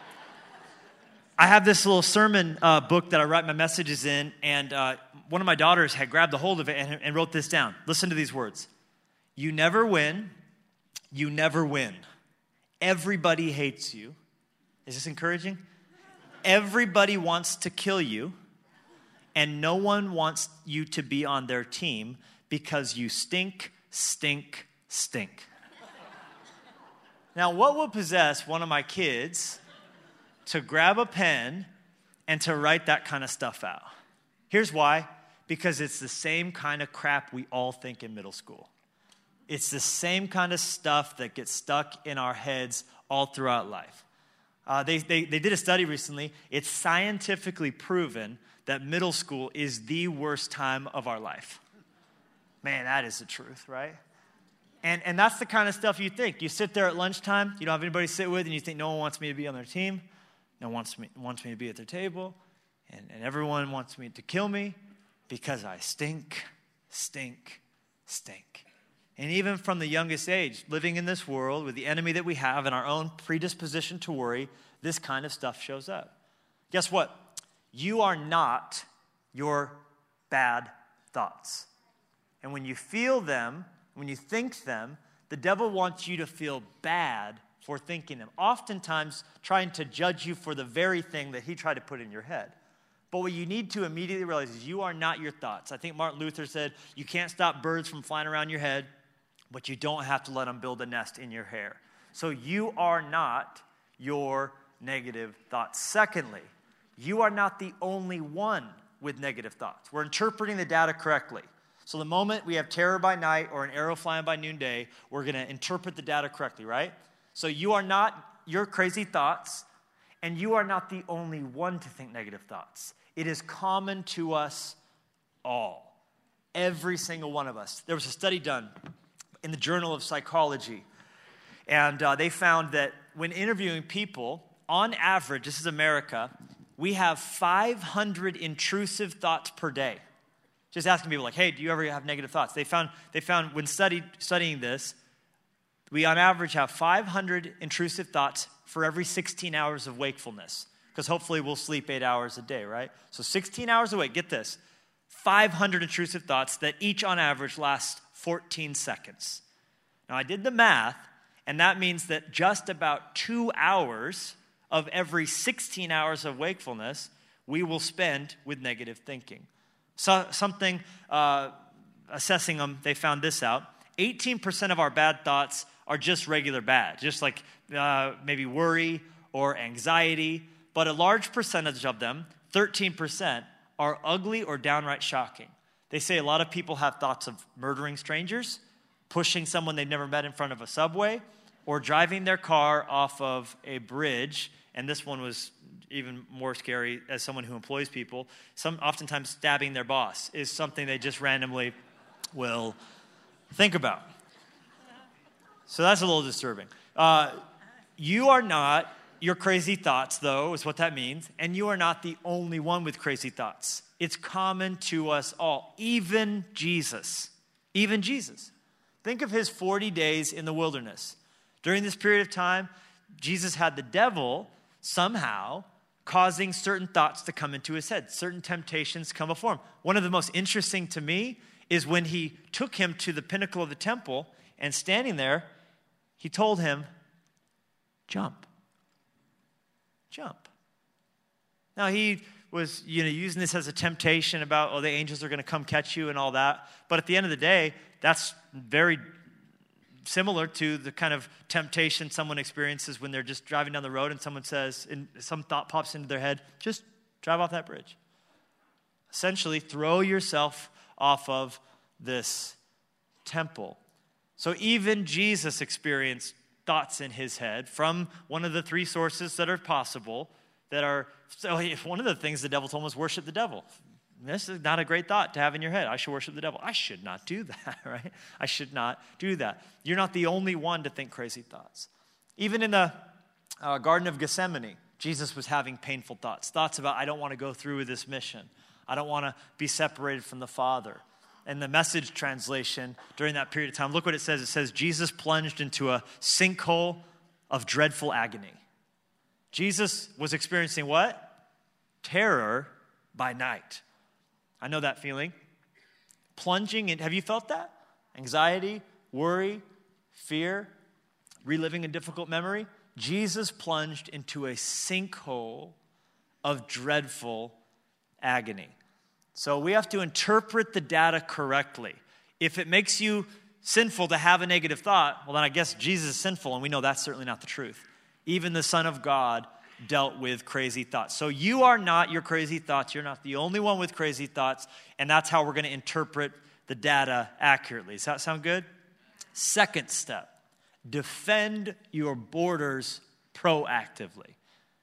I have this little sermon uh, book that I write my messages in, and uh, one of my daughters had grabbed a hold of it and, and wrote this down. Listen to these words. You never win. You never win. Everybody hates you. Is this encouraging? Everybody wants to kill you, and no one wants you to be on their team because you stink, stink, stink. Now, what would possess one of my kids to grab a pen and to write that kind of stuff out? Here's why. Because it's the same kind of crap we all think in middle school. It's the same kind of stuff that gets stuck in our heads all throughout life. Uh, they, they, they did a study recently. It's scientifically proven that middle school is the worst time of our life. Man, that is the truth, right? And and that's the kind of stuff you think. You sit there at lunchtime, you don't have anybody to sit with, and you think no one wants me to be on their team. No one wants me, wants me to be at their table. And, and everyone wants me to kill me because I stink, stink, stink. And even from the youngest age, living in this world with the enemy that we have and our own predisposition to worry, this kind of stuff shows up. Guess what? You are not your bad thoughts. And when you feel them, when you think them, the devil wants you to feel bad for thinking them, oftentimes trying to judge you for the very thing that he tried to put in your head. But what you need to immediately realize is you are not your thoughts. I think Martin Luther said, you can't stop birds from flying around your head, but you don't have to let them build a nest in your hair. So you are not your negative thoughts. Secondly, you are not the only one with negative thoughts. We're interpreting the data correctly. So the moment we have terror by night or an arrow flying by noonday, we're going to interpret the data correctly, right? So you are not your crazy thoughts, and you are not the only one to think negative thoughts. It is common to us all, every single one of us. There was a study done in the Journal of Psychology, and uh, they found that when interviewing people, on average, this is America, we have five hundred intrusive thoughts per day. Just asking people like, hey, do you ever have negative thoughts? They found they found when studied, studying this, we on average have five hundred intrusive thoughts for every sixteen hours of wakefulness. Because hopefully we'll sleep eight hours a day, right? So sixteen hours awake, get this, five hundred intrusive thoughts that each on average last fourteen seconds. Now I did the math, and that means that just about two hours of every sixteen hours of wakefulness we will spend with negative thinking. So something, uh, assessing them, they found this out. eighteen percent of our bad thoughts are just regular bad, just like uh, maybe worry or anxiety. But a large percentage of them, thirteen percent, are ugly or downright shocking. They say a lot of people have thoughts of murdering strangers, pushing someone they've never met in front of a subway, or driving their car off of a bridge. And this one was even more scary as someone who employs people. Some oftentimes stabbing their boss is something they just randomly will think about. So that's a little disturbing. Uh, you are not your crazy thoughts, though, is what that means. And you are not the only one with crazy thoughts. It's common to us all, even Jesus. Even Jesus. Think of his forty days in the wilderness. During this period of time, Jesus had the devil somehow causing certain thoughts to come into his head, certain temptations come before him. One of the most interesting to me is when he took him to the pinnacle of the temple and standing there, he told him, jump. Jump. Now he was, you know, using this as a temptation about, oh, the angels are going to come catch you and all that. But at the end of the day, that's very similar to the kind of temptation someone experiences when they're just driving down the road and someone says, and some thought pops into their head, just drive off that bridge. Essentially, throw yourself off of this temple. So even Jesus experienced thoughts in his head from one of the three sources that are possible that are, so one of the things the devil told him was worship the devil. This is not a great thought to have in your head. I should worship the devil. I should not do that, right? I should not do that. You're not the only one to think crazy thoughts. Even in the uh, Garden of Gethsemane, Jesus was having painful thoughts. Thoughts about, I don't want to go through with this mission. I don't want to be separated from the Father. And the Message translation during that period of time, look what it says. It says, Jesus plunged into a sinkhole of dreadful agony. Jesus was experiencing what? Terror by night. I know that feeling. Plunging in, have you felt that? Anxiety, worry, fear, reliving a difficult memory. Jesus plunged into a sinkhole of dreadful agony. So we have to interpret the data correctly. If it makes you sinful to have a negative thought, well, then I guess Jesus is sinful, and we know that's certainly not the truth. Even the Son of God dealt with crazy thoughts. So you are not your crazy thoughts. You're not the only one with crazy thoughts, and that's how we're going to interpret the data accurately. Does that sound good? Second step, defend your borders proactively.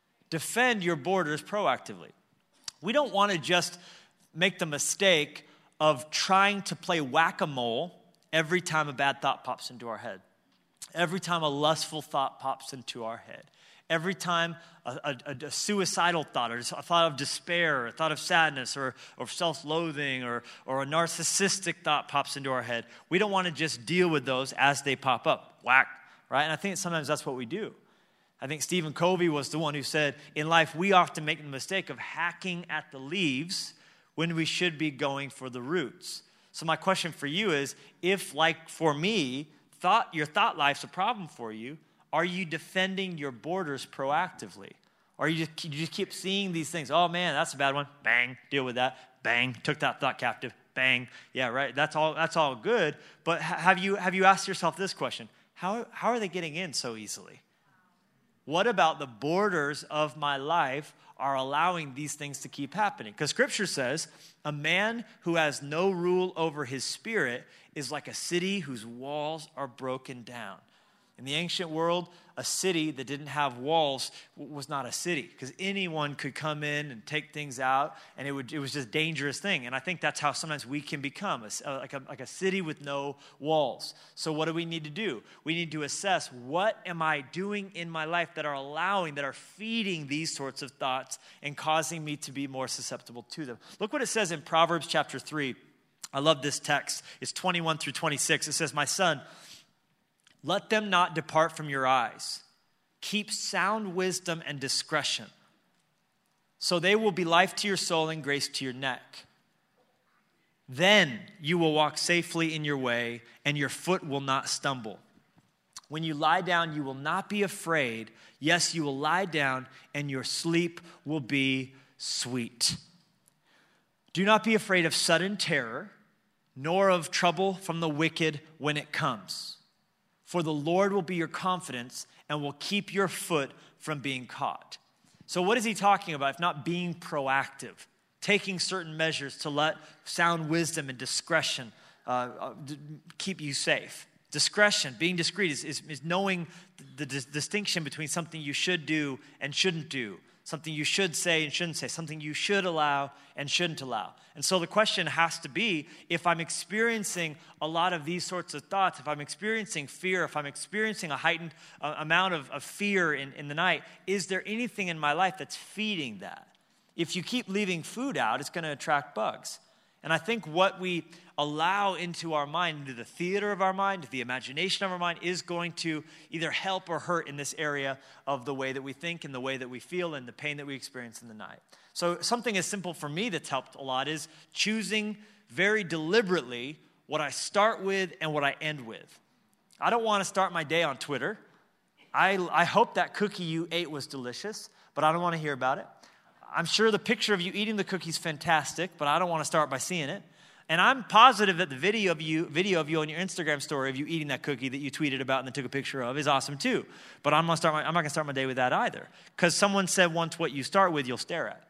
Defend your borders proactively. We don't want to just make the mistake of trying to play whack-a-mole every time a bad thought pops into our head, every time a lustful thought pops into our head, every time a, a, a suicidal thought or a thought of despair, or a thought of sadness or, or self-loathing or, or a narcissistic thought pops into our head, we don't want to just deal with those as they pop up. Whack, right? And I think sometimes that's what we do. I think Stephen Covey was the one who said, in life, we often make the mistake of hacking at the leaves when we should be going for the roots. So my question for you is, if, like for me, thought your thought life's a problem for you, are you defending your borders proactively? Or you just, you just keep seeing these things, oh man, that's a bad one, bang, deal with that, bang, took that thought captive, bang, yeah, right, that's all that's all good, but have you have you asked yourself this question, how how are they getting in so easily? What about the borders of my life are allowing these things to keep happening? Because Scripture says, a man who has no rule over his spirit is like a city whose walls are broken down. In the ancient world, a city that didn't have walls was not a city because anyone could come in and take things out, and it would it was just a dangerous thing. And I think that's how sometimes we can become, a, like, a, like a city with no walls. So what do we need to do? We need to assess, what am I doing in my life that are allowing, that are feeding these sorts of thoughts and causing me to be more susceptible to them? Look what it says in Proverbs chapter three. I love this text. It's twenty-one through twenty-six. It says, my son, let them not depart from your eyes. Keep sound wisdom and discretion, so they will be life to your soul and grace to your neck. Then you will walk safely in your way, and your foot will not stumble. When you lie down, you will not be afraid. Yes, you will lie down, and your sleep will be sweet. Do not be afraid of sudden terror, nor of trouble from the wicked when it comes. For the Lord will be your confidence and will keep your foot from being caught. So what is he talking about if not being proactive? Taking certain measures to let sound wisdom and discretion uh, uh, d- keep you safe. Discretion, being discreet, is, is, is knowing the, the dis- distinction between something you should do and shouldn't do. Something you should say and shouldn't say. Something you should allow and shouldn't allow. And so the question has to be, if I'm experiencing a lot of these sorts of thoughts, if I'm experiencing fear, if I'm experiencing a heightened uh, amount of, of fear in, in the night, is there anything in my life that's feeding that? If you keep leaving food out, it's going to attract bugs. And I think what we allow into our mind, into the theater of our mind, the imagination of our mind, is going to either help or hurt in this area of the way that we think and the way that we feel and the pain that we experience in the night. So something as simple for me that's helped a lot is choosing very deliberately what I start with and what I end with. I don't want to start my day on Twitter. I, I hope that cookie you ate was delicious, but I don't want to hear about it. I'm sure the picture of you eating the cookie is fantastic, but I don't want to start by seeing it. And I'm positive that the video of you, video of you on your Instagram story of you eating that cookie that you tweeted about and then took a picture of is awesome too. But I'm gonna start. My, I'm not going to start my day with that either, because someone said once, "What you start with, you'll stare at."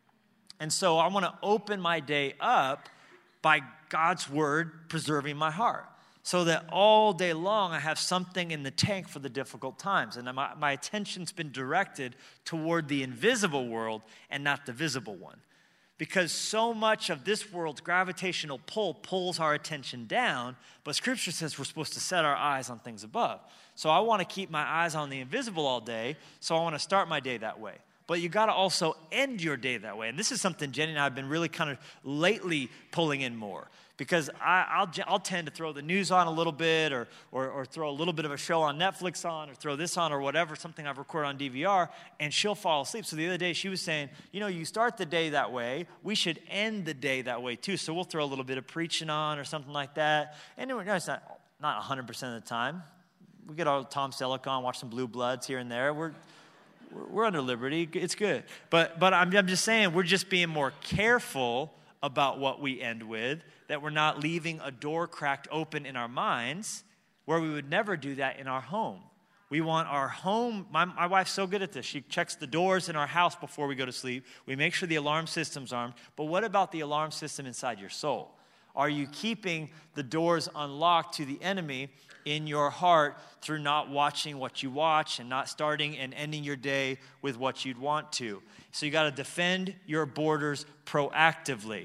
And so I want to open my day up by God's word preserving my heart, so that all day long I have something in the tank for the difficult times. And my, my attention's been directed toward the invisible world and not the visible one. Because so much of this world's gravitational pull pulls our attention down, but Scripture says we're supposed to set our eyes on things above. So I want to keep my eyes on the invisible all day, so I want to start my day that way. But you got to also end your day that way. And this is something Jenny and I have been really kind of lately pulling in more. Because I, I'll, I'll tend to throw the news on a little bit or, or or throw a little bit of a show on Netflix on or throw this on or whatever, something I've recorded on D V R, and she'll fall asleep. So the other day she was saying, you know, you start the day that way, we should end the day that way too. So we'll throw a little bit of preaching on or something like that. And no, it's not, not one hundred percent of the time. We get our Tom Selleck on, watch some Blue Bloods here and there. We're we're under liberty. It's good. But but I'm, I'm just saying, we're just being more careful about what we end with, that we're not leaving a door cracked open in our minds where we would never do that in our home. We want our home, my, my wife's so good at this. She checks the doors in our house before we go to sleep. We make sure the alarm system's armed. But what about the alarm system inside your soul? Are you keeping the doors unlocked to the enemy in your heart through not watching what you watch and not starting and ending your day with what you'd want to? So you got to defend your borders proactively.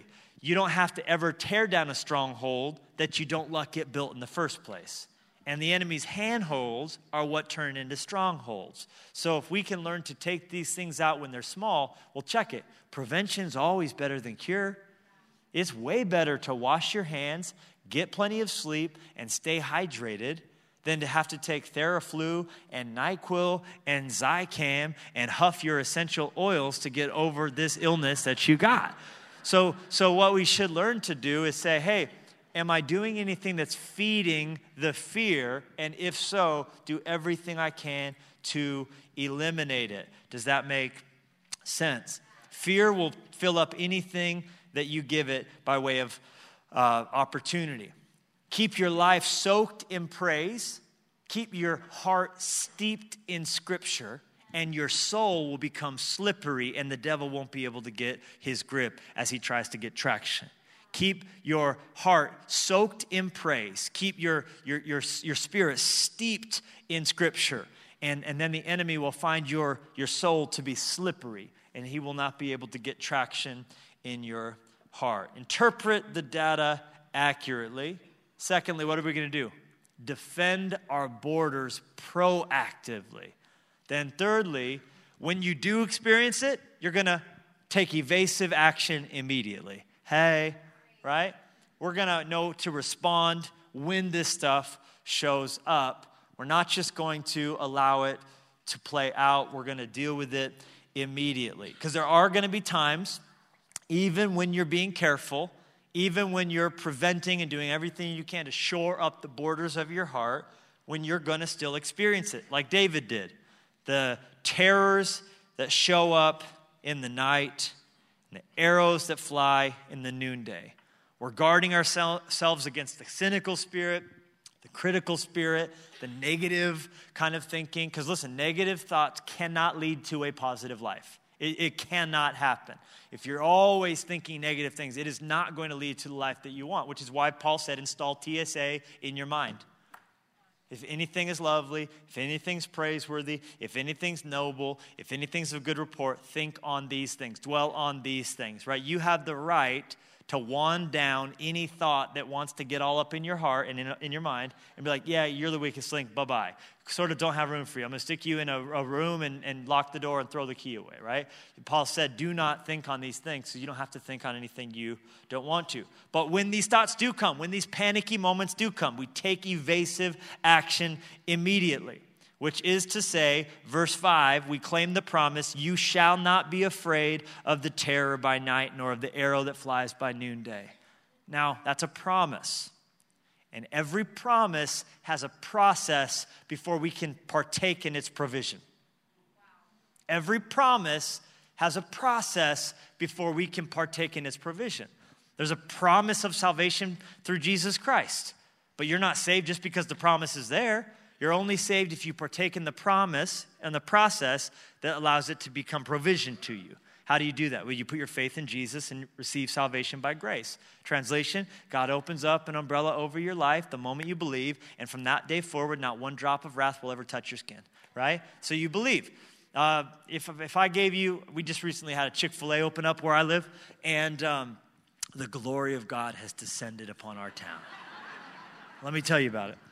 you don't have to ever tear down a stronghold that you don't let get built in the first place. And the enemy's handholds are what turn into strongholds. So if we can learn to take these things out when they're small, well, check it. Prevention's always better than cure. It's way better to wash your hands, get plenty of sleep, and stay hydrated than to have to take Theraflu and NyQuil and Zicam and huff your essential oils to get over this illness that you got. So, so what we should learn to do is say, hey, am I doing anything that's feeding the fear? And if so, do everything I can to eliminate it. Does that make sense? Fear will fill up anything that you give it by way of uh, opportunity. Keep your life soaked in praise. Keep your heart steeped in Scripture. And your soul will become slippery and the devil won't be able to get his grip as he tries to get traction. Keep your heart soaked in praise. Keep your, your, your, your spirit steeped in Scripture. And, and then the enemy will find your, your soul to be slippery, and he will not be able to get traction in your heart. Interpret the data accurately. Secondly, what are we going to do? Defend our borders proactively. Then thirdly, when you do experience it, you're going to take evasive action immediately. Hey, right? We're going to know to respond when this stuff shows up. We're not just going to allow it to play out. We're going to deal with it immediately. Because there are going to be times, even when you're being careful, even when you're preventing and doing everything you can to shore up the borders of your heart, when you're going to still experience it, like David did. The terrors that show up in the night, and the arrows that fly in the noonday. We're guarding ourselves against the cynical spirit, the critical spirit, the negative kind of thinking. Because listen, negative thoughts cannot lead to a positive life. It, it cannot happen. If you're always thinking negative things, it is not going to lead to the life that you want, which is why Paul said, install T S A in your mind. If anything is lovely, if anything's praiseworthy, if anything's noble, if anything's of good report, think on these things. Dwell on these things, right? You have the right to wand down any thought that wants to get all up in your heart and in, in your mind and be like, yeah, you're the weakest link, bye-bye. Sort of don't have room for you. I'm going to stick you in a, a room and, and lock the door and throw the key away, right? Paul said, do not think on these things, so you don't have to think on anything you don't want to. But when these thoughts do come, when these panicky moments do come, we take evasive action immediately. Which is to say, verse five, we claim the promise, you shall not be afraid of the terror by night, nor of the arrow that flies by noonday. Now, that's a promise. And every promise has a process before we can partake in its provision. Every promise has a process before we can partake in its provision. There's a promise of salvation through Jesus Christ. But you're not saved just because the promise is there. You're only saved if you partake in the promise and the process that allows it to become provision to you. How do you do that? Well, you put your faith in Jesus and receive salvation by grace. Translation, God opens up an umbrella over your life the moment you believe, and from that day forward, not one drop of wrath will ever touch your skin, right? So you believe. Uh, if, if I gave you, we just recently had a Chick-fil-A open up where I live, and um, the glory of God has descended upon our town. Let me tell you about it.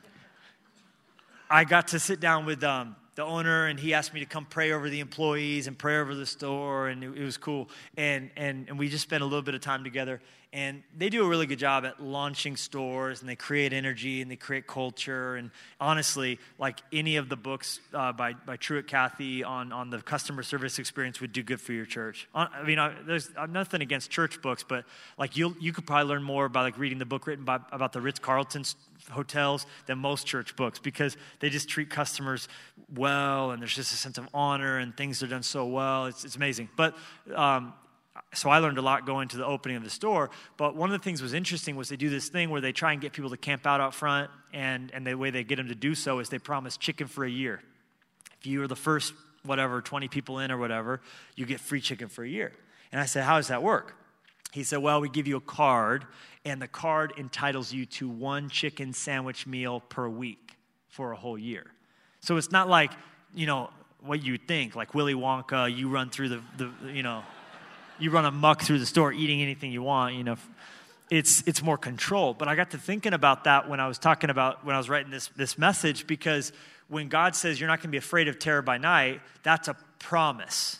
I got to sit down with um, the owner, and he asked me to come pray over the employees and pray over the store, and it, it was cool. And, and and we just spent a little bit of time together. And they do a really good job at launching stores, and they create energy, and they create culture. And honestly, like any of the books uh, by by Truett Cathy on, on the customer service experience would do good for your church. I mean, I, there's I'm nothing against church books, but like you you could probably learn more by like reading the book written by about the Ritz-Carlton hotels than most church books, because they just treat customers well, and there's just a sense of honor, and things are done so well. It's it's amazing. But um, so I learned a lot going to the opening of the store. But one of the things was interesting was they do this thing where they try and get people to camp out out front, and and the way they get them to do so is they promise chicken for a year. If you are the first whatever twenty people in or whatever, you get free chicken for a year. And I said, how does that work? He said, well, we give you a card, and the card entitles you to one chicken sandwich meal per week for a whole year. So it's not like, you know, what you think, like Willy Wonka, you run through the, the you know, you run amok through the store eating anything you want, you know. It's it's more controlled. But I got to thinking about that when I was talking about, when I was writing this, this message, because when God says you're not going to be afraid of terror by night, that's a promise.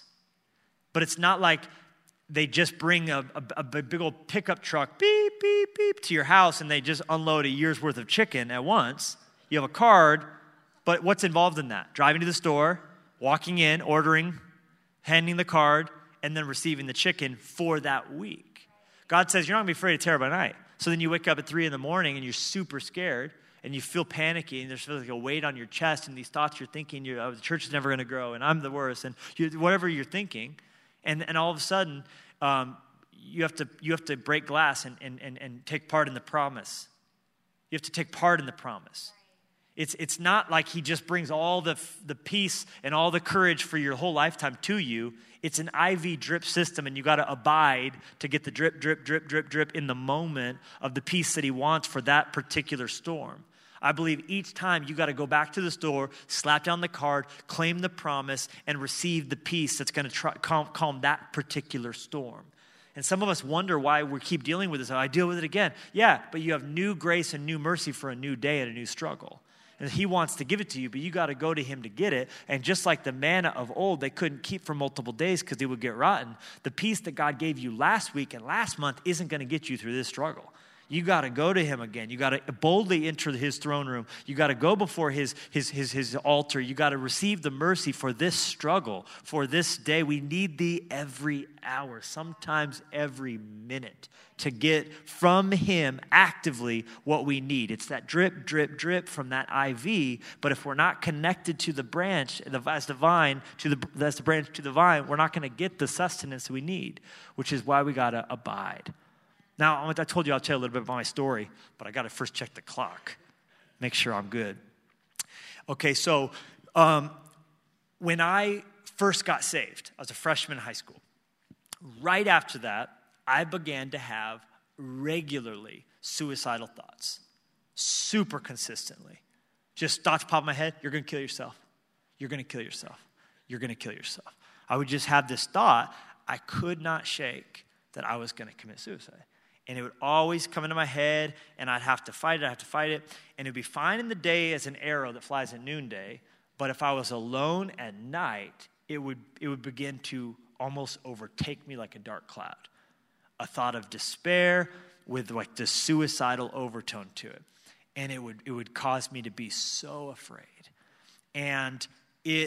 But it's not like they just bring a, a, a big old pickup truck, beep, beep, beep, to your house, and they just unload a year's worth of chicken at once. You have a card, but what's involved in that? Driving to the store, walking in, ordering, handing the card, and then receiving the chicken for that week. God says you're not going to be afraid of terror by night. So then you wake up at three in the morning and you're super scared and you feel panicky and there's like a weight on your chest and these thoughts you're thinking, you're, oh, the church is never going to grow and I'm the worst and you, whatever you're thinking. And, and all of a sudden, um, you have to you have to break glass and, and, and, and take part in the promise. You have to take part in the promise. It's it's not like he just brings all the the peace and all the courage for your whole lifetime to you. It's an I V drip system, and you got to abide to get the drip, drip, drip, drip, drip in the moment of the peace that he wants for that particular storm. I believe each time you got to go back to the store, slap down the card, claim the promise, and receive the peace that's going to try, calm, calm that particular storm. And some of us wonder why we keep dealing with this. I deal with it again. Yeah, but you have new grace and new mercy for a new day and a new struggle. And he wants to give it to you, but you got to go to him to get it. And just like the manna of old, they couldn't keep for multiple days because it would get rotten. The peace that God gave you last week and last month isn't going to get you through this struggle. You got to go to him again. You got to boldly enter his throne room. You got to go before his, his, his, his altar. You got to receive the mercy for this struggle, for this day. We need thee every hour, sometimes every minute, to get from him actively what we need. It's that drip, drip, drip from that I V. But if we're not connected to the branch, as the vine, to the, as the branch to the vine, we're not going to get the sustenance we need, which is why we got to abide. Now, I told you I'll tell you a little bit about my story, but I got to first check the clock, make sure I'm good. Okay, so um, when I first got saved, I was a freshman in high school. Right after that, I began to have regularly suicidal thoughts, super consistently. Just thoughts pop in my head, you're going to kill yourself. You're going to kill yourself. You're going to kill yourself. I would just have this thought I could not shake that I was going to commit suicide. And it would always come into my head, and I'd have to fight it, I'd have to fight it. And it would be fine in the day as an arrow that flies at noonday, but if I was alone at night, it would it would begin to almost overtake me like a dark cloud. A thought of despair with like this suicidal overtone to it. And it would it would cause me to be so afraid. And it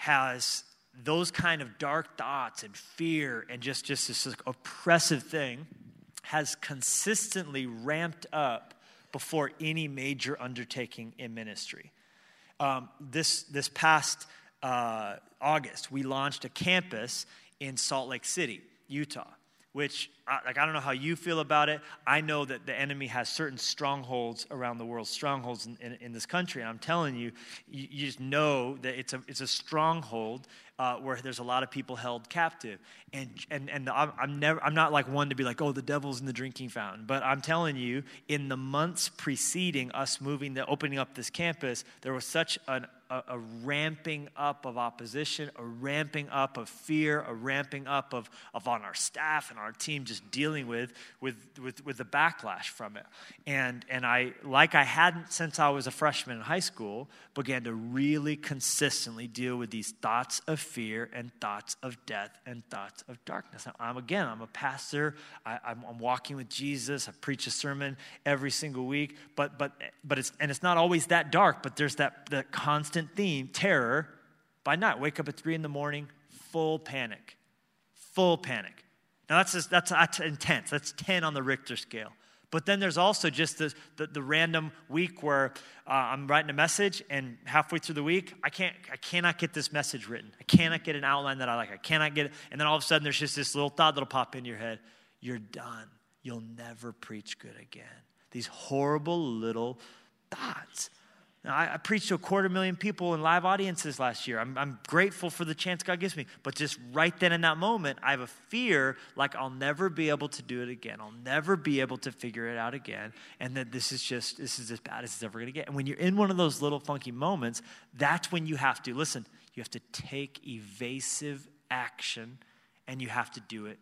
has those kind of dark thoughts and fear and just, just this oppressive thing has consistently ramped up before any major undertaking in ministry. Um, this this past uh, August, we launched a campus in Salt Lake City, Utah, which, like, I don't know how you feel about it. I know that the enemy has certain strongholds around the world, strongholds in, in, in this country. And I'm telling you, you, you just know that it's a it's a stronghold uh, where there's a lot of people held captive. And and and I'm, I'm never I'm not like one to be like, oh, the devil's in the drinking fountain. But I'm telling you, in the months preceding us moving, the opening up this campus, there was such an A, a ramping up of opposition, a ramping up of fear, a ramping up of, of on our staff and our team just dealing with with with, with the backlash from it. And and I, like I hadn't since I was a freshman in high school, began to really consistently deal with these thoughts of fear and thoughts of death and thoughts of darkness. Now, I'm again, I'm a pastor. I, I'm, I'm walking with Jesus. I preach a sermon every single week. But but but it's and it's not always that dark. But there's that that constant theme, terror by night. Wake up at three in the morning, full panic, full panic. Now that's just, that's, that's intense. That's ten on the Richter scale. But then there's also just the the, the random week where uh, I'm writing a message, and halfway through the week, I can't, I cannot get this message written. I cannot get an outline that I like. I cannot get it. And then all of a sudden, there's just this little thought that'll pop into your head. You're done. You'll never preach good again. These horrible little thoughts. Now, I, I preached to a quarter million people in live audiences last year. I'm, I'm grateful for the chance God gives me. But just right then in that moment, I have a fear like I'll never be able to do it again. I'll never be able to figure it out again. And that this is just, this is as bad as it's ever going to get. And when you're in one of those little funky moments, that's when you have to, listen, you have to take evasive action, and you have to do it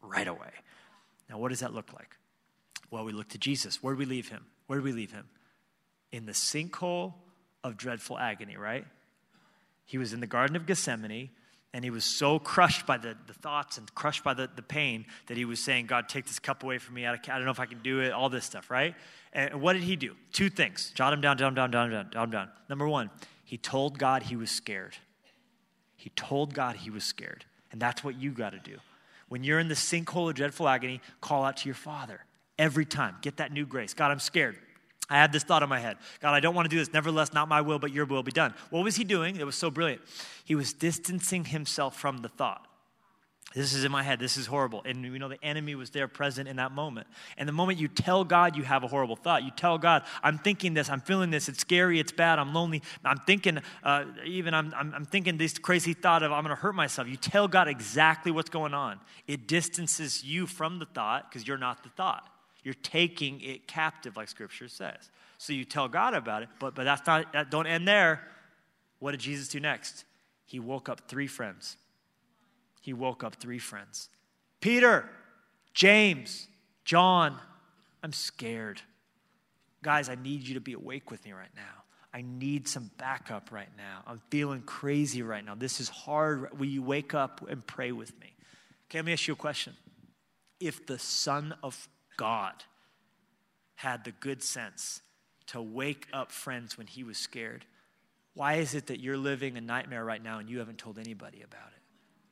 right away. Now, what does that look like? Well, we look to Jesus. Where do we leave him? Where do we leave him? In the sinkhole of dreadful agony, right? He was in the Garden of Gethsemane, and he was so crushed by the, the thoughts and crushed by the, the pain that he was saying, God, take this cup away from me. I, I don't know if I can do it, all this stuff, right? And what did he do? Two things. Jot them down, jot them down, jot them down, jot them down. Number one, he told God he was scared. He told God he was scared. And that's what you got to do. When you're in the sinkhole of dreadful agony, call out to your Father. Every time, get that new grace. God, I'm scared. I had this thought in my head. God, I don't want to do this. Nevertheless, not my will, but your will be done. What was he doing? It was so brilliant. He was distancing himself from the thought. This is in my head. This is horrible. And we know the enemy was there present in that moment. And the moment you tell God you have a horrible thought, you tell God, I'm thinking this, I'm feeling this, it's scary, it's bad, I'm lonely, I'm thinking, uh, even I'm, I'm, I'm thinking this crazy thought of I'm going to hurt myself. You tell God exactly what's going on. It distances you from the thought because you're not the thought. You're taking it captive, like Scripture says. So you tell God about it, but, but that's not, that don't end there. What did Jesus do next? He woke up three friends. He woke up three friends. Peter, James, John, I'm scared. Guys, I need you to be awake with me right now. I need some backup right now. I'm feeling crazy right now. This is hard. Will you wake up and pray with me? Okay, let me ask you a question. If the Son of God had the good sense to wake up friends when he was scared, why is it that you're living a nightmare right now and you haven't told anybody about it?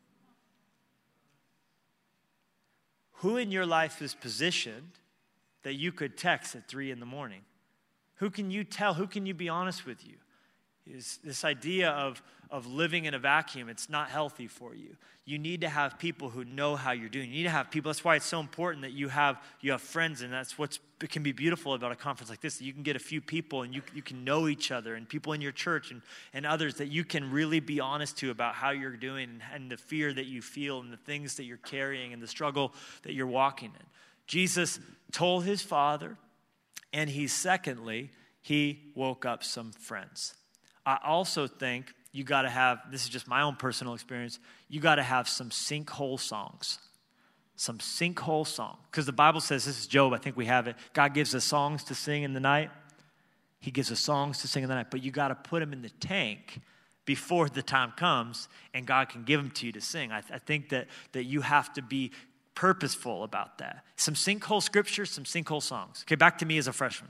Who in your life is positioned that you could text at three in the morning? Who can you tell? Who can you be honest with you? Is this idea of, of living in a vacuum, it's not healthy for you. You need to have people who know how you're doing. You need to have people. That's why it's so important that you have you have friends, and that's what can be beautiful about a conference like this. That you can get a few people, and you you can know each other, and people in your church and, and others that you can really be honest to about how you're doing and, and the fear that you feel and the things that you're carrying and the struggle that you're walking in. Jesus told his Father, and he secondly, he woke up some friends. I also think you got to have, this is just my own personal experience, you got to have some sinkhole songs. Some sinkhole song. Because the Bible says, this is Job, I think we have it, God gives us songs to sing in the night. He gives us songs to sing in the night, but you got to put them in the tank before the time comes and God can give them to you to sing. I, th- I think that, that you have to be purposeful about that. Some sinkhole scriptures, some sinkhole songs. Okay, back to me as a freshman.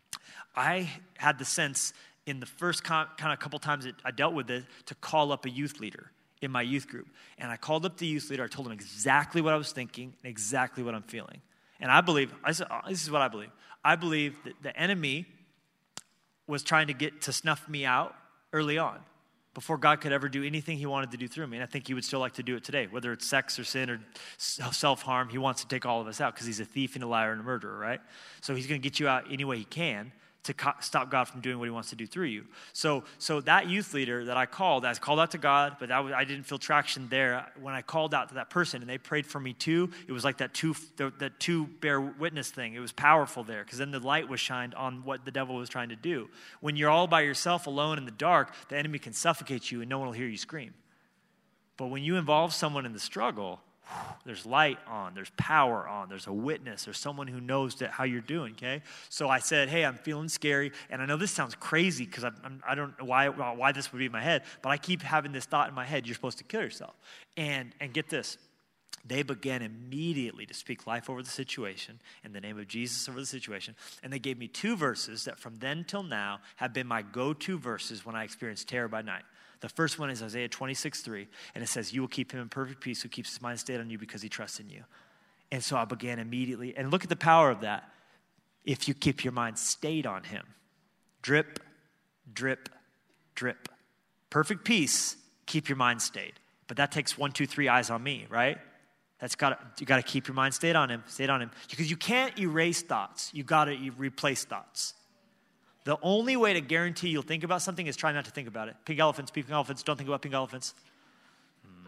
I had the sense in the first con- kind of couple times that I dealt with it to call up a youth leader in my youth group. And I called up the youth leader. I told him exactly what I was thinking and exactly what I'm feeling. And I believe, I said, oh, this is what I believe. I believe that the enemy was trying to get to snuff me out early on before God could ever do anything he wanted to do through me. And I think he would still like to do it today, whether it's sex or sin or self-harm. He wants to take all of us out because he's a thief and a liar and a murderer, right? So he's going to get you out any way he can to co- stop God from doing what he wants to do through you. So so that youth leader that I called, I called out to God, but that was, I didn't feel traction there. When I called out to that person and they prayed for me too, it was like that two, the, the two bear witness thing. It was powerful there because then the light was shined on what the devil was trying to do. When you're all by yourself alone in the dark, the enemy can suffocate you and no one will hear you scream. But when you involve someone in the struggle, there's light on, there's power on, there's a witness, there's someone who knows that how you're doing, okay? So I said, hey, I'm feeling scary, and I know this sounds crazy because I'm, I'm, I don't know why, why this would be in my head, but I keep having this thought in my head, you're supposed to kill yourself. And, and get this, they began immediately to speak life over the situation, in the name of Jesus over the situation, and they gave me two verses that from then till now have been my go-to verses when I experience terror by night. The first one is Isaiah twenty-six three, and it says, you will keep him in perfect peace who keeps his mind stayed on you because he trusts in you. And so I began immediately, and look at the power of that. If you keep your mind stayed on him, drip, drip, drip. Perfect peace, keep your mind stayed. But that takes one, two, three eyes on me, right? That's got you got to keep your mind stayed on him, stayed on him. Because you can't erase thoughts. You got to replace thoughts. The only way to guarantee you'll think about something is try not to think about it. Pink elephants, pink elephants, don't think about pink elephants. Hmm.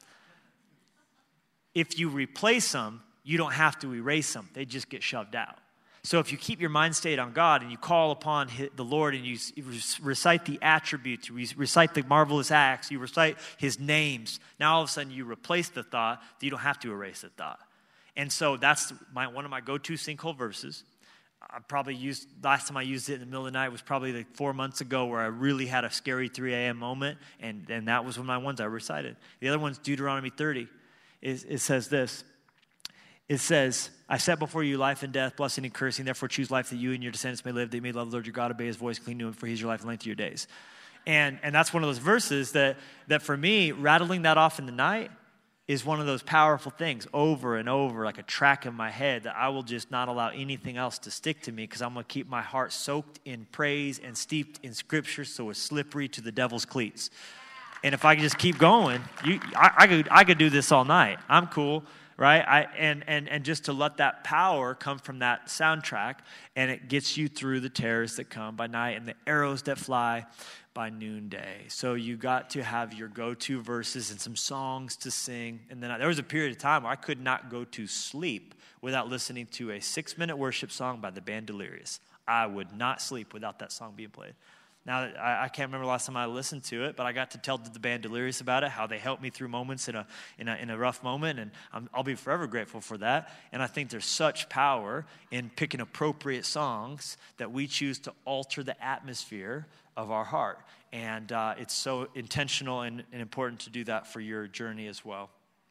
If you replace them, you don't have to erase them. They just get shoved out. So if you keep your mind stayed on God and you call upon the Lord and you recite the attributes, you recite the marvelous acts, you recite his names, now all of a sudden you replace the thought that you don't have to erase the thought. And so that's my one of my go-to sinkhole verses. I probably used, last time I used it in the middle of the night was probably like four months ago where I really had a scary three a.m. moment, and, and that was one of my ones I recited. The other one's Deuteronomy thirty. It, it says this. It says, I set before you life and death, blessing and cursing, therefore choose life that you and your descendants may live, that you may love the Lord your God, obey his voice, cling to him, for he is your life and length of your days. And and that's one of those verses that that for me, rattling that off in the night is one of those powerful things over and over, like a track in my head, that I will just not allow anything else to stick to me, because I'm going to keep my heart soaked in praise and steeped in Scripture so it's slippery to the devil's cleats. And if I could just keep going, you, I, I could I could do this all night. I'm cool, right? I and and and just to let that power come from that soundtrack, and it gets you through the terrors that come by night and the arrows that fly by noonday. So you got to have your go-to verses and some songs to sing. And then I, there was a period of time where I could not go to sleep without listening to a six-minute worship song by the band Delirious. I would not sleep without that song being played. Now, I, I can't remember the last time I listened to it, but I got to tell the band Delirious about it, how they helped me through moments in a in a, in a rough moment, and I'm, I'll be forever grateful for that. And I think there's such power in picking appropriate songs that we choose to alter the atmosphere of our heart. And uh, it's so intentional and, and important to do that for your journey as well.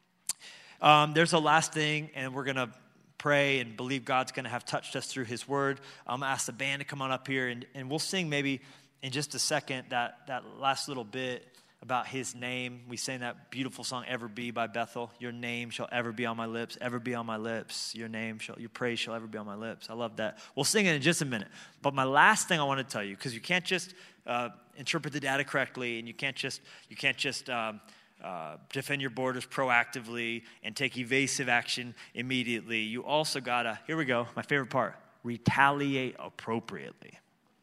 Um, there's a last thing, and we're going to pray and believe God's going to have touched us through his word. I'm going to ask the band to come on up here, and, and we'll sing maybe in just a second that, that last little bit about his name. We sang that beautiful song, Ever Be by Bethel. Your name shall ever be on my lips, ever be on my lips. Your name shall, your praise shall ever be on my lips. I love that. We'll sing it in just a minute. But my last thing I want to tell you, because you can't just uh, interpret the data correctly, and you can't just, you can't just um, uh, defend your borders proactively and take evasive action immediately. You also got to, here we go, my favorite part, retaliate appropriately.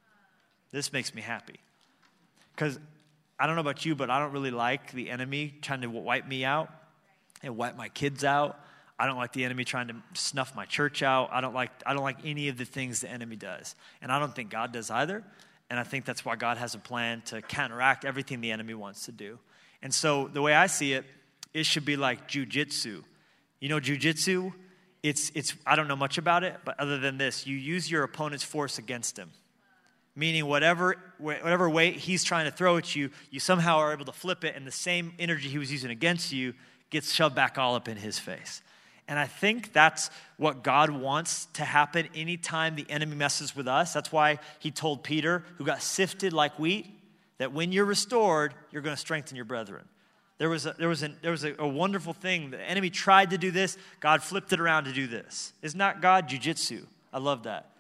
This makes me happy. Because I don't know about you, but I don't really like the enemy trying to wipe me out and wipe my kids out. I don't like the enemy trying to snuff my church out. I don't like I don't like any of the things the enemy does. And I don't think God does either. And I think that's why God has a plan to counteract everything the enemy wants to do. And so the way I see it, it should be like jujitsu. You know jujitsu? It's it's I don't know much about it, but other than this, you use your opponent's force against him. Meaning whatever whatever weight he's trying to throw at you, you somehow are able to flip it, and the same energy he was using against you gets shoved back all up in his face. And I think that's what God wants to happen anytime the enemy messes with us. That's why he told Peter, who got sifted like wheat, that when you're restored, you're going to strengthen your brethren. There was a, there was, a, there was a, a wonderful thing. The enemy tried to do this. God flipped it around to do this. Isn't not God jiu-jitsu? I love that.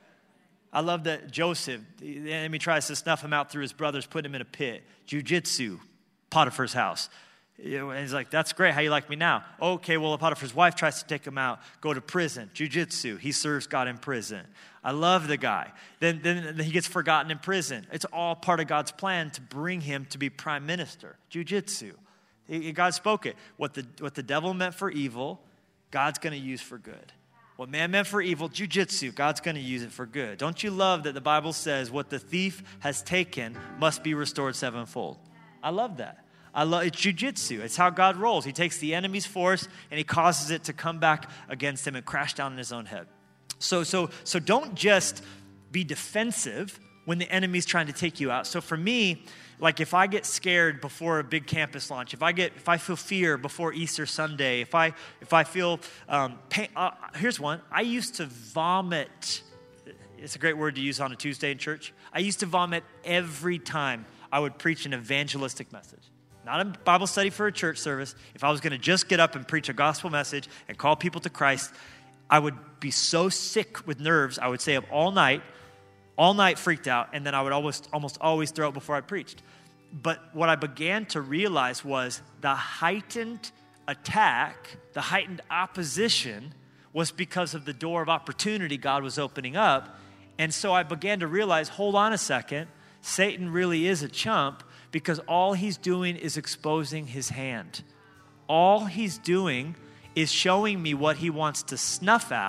I love that Joseph, the enemy tries to snuff him out through his brothers, put him in a pit. Jiu-jitsu, Potiphar's house. You know, and he's like, that's great. How you like me now? Okay, well, Potiphar's wife tries to take him out. Go to prison. Jiu-jitsu. He serves God in prison. I love the guy. Then, then, then he gets forgotten in prison. It's all part of God's plan to bring him to be prime minister. Jiu-jitsu. God spoke it. What the, what the devil meant for evil, God's going to use for good. What man meant for evil, jiu-jitsu, God's going to use it for good. Don't you love that the Bible says what the thief has taken must be restored sevenfold? I love that. I love it's jiu-jitsu. It's how God rolls. He takes the enemy's force and he causes it to come back against him and crash down in his own head. So, so, so don't just be defensive when the enemy's trying to take you out. So for me, like if I get scared before a big campus launch, if I get, if I feel fear before Easter Sunday, if I, if I feel um, pain, uh, here's one. I used to vomit. It's a great word to use on a Tuesday in church. I used to vomit every time I would preach an evangelistic message. Not a Bible study for a church service. If I was going to just get up and preach a gospel message and call people to Christ, I would be so sick with nerves, I would stay up all night, all night freaked out, and then I would almost, almost always throw up before I preached. But what I began to realize was the heightened attack, the heightened opposition was because of the door of opportunity God was opening up. And so I began to realize, hold on a second, Satan really is a chump because all he's doing is exposing his hand. All he's doing is showing me what he wants to snuff out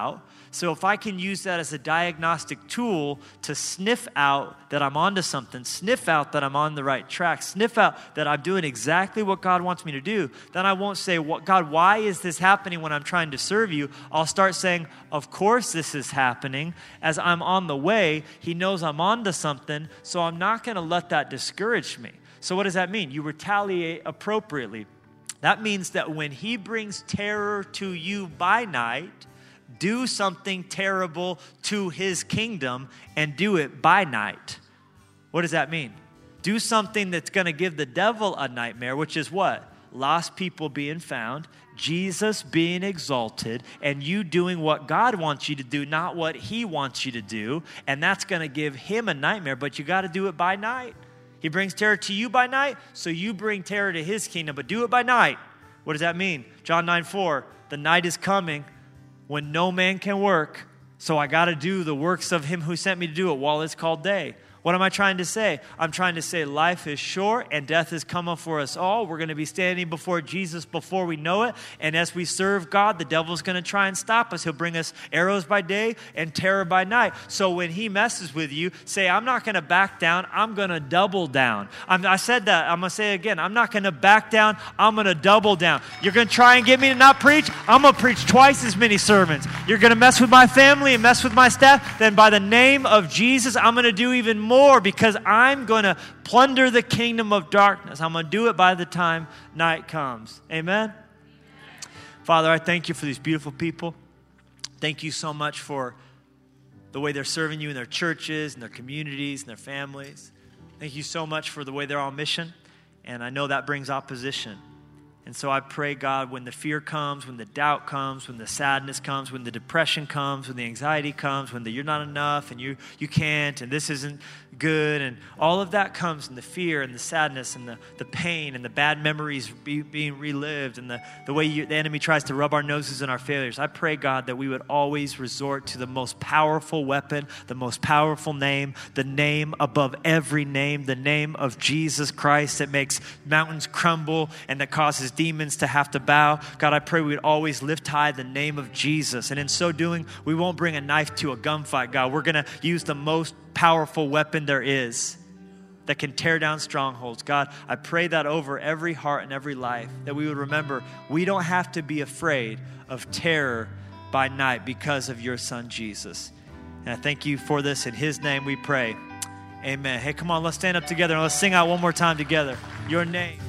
So if I can use that as a diagnostic tool to sniff out that I'm onto something, sniff out that I'm on the right track, sniff out that I'm doing exactly what God wants me to do, then I won't say, God, why is this happening when I'm trying to serve you? I'll start saying, of course this is happening. As I'm on the way, he knows I'm onto something, so I'm not going to let that discourage me. So what does that mean? You retaliate appropriately. That means that when he brings terror to you by night, do something terrible to his kingdom and do it by night. What does that mean? Do something that's going to give the devil a nightmare, which is what? Lost people being found, Jesus being exalted, and you doing what God wants you to do, not what he wants you to do. And that's going to give him a nightmare, but you got to do it by night. He brings terror to you by night, so you bring terror to his kingdom, but do it by night. What does that mean? John nine four, the night is coming when no man can work, so I got to do the works of him who sent me to do it while it's called day. What am I trying to say? I'm trying to say life is short and death is coming for us all. We're going to be standing before Jesus before we know it. And as we serve God, the devil's going to try and stop us. He'll bring us arrows by day and terror by night. So when he messes with you, say, I'm not going to back down. I'm going to double down. I'm, I said that. I'm going to say it again. I'm not going to back down. I'm going to double down. You're going to try and get me to not preach? I'm going to preach twice as many sermons. You're going to mess with my family and mess with my staff? Then by the name of Jesus, I'm going to do even more. More because I'm going to plunder the kingdom of darkness. I'm going to do it by the time night comes. Amen? Amen? Father, I thank you for these beautiful people. Thank you so much for the way they're serving you in their churches, in their communities, in their families. Thank you so much for the way they're on mission. And I know that brings opposition. And so I pray, God, when the fear comes, when the doubt comes, when the sadness comes, when the depression comes, when the anxiety comes, when the you're not enough and you you can't and this isn't good and all of that comes, and the fear and the sadness and the, the pain and the bad memories be, being relived and the, the way you, the enemy tries to rub our noses in our failures. I pray, God, that we would always resort to the most powerful weapon, the most powerful name, the name above every name, the name of Jesus Christ that makes mountains crumble and that causes demons to have to bow. God, I pray we would always lift high the name of Jesus. And in so doing, we won't bring a knife to a gunfight, God. We're going to use the most powerful weapon there is that can tear down strongholds. God, I pray that over every heart and every life, that we would remember we don't have to be afraid of terror by night because of your son, Jesus. And I thank you for this. In his name we pray. Amen. Hey, come on, let's stand up together and let's sing out one more time together. Your name.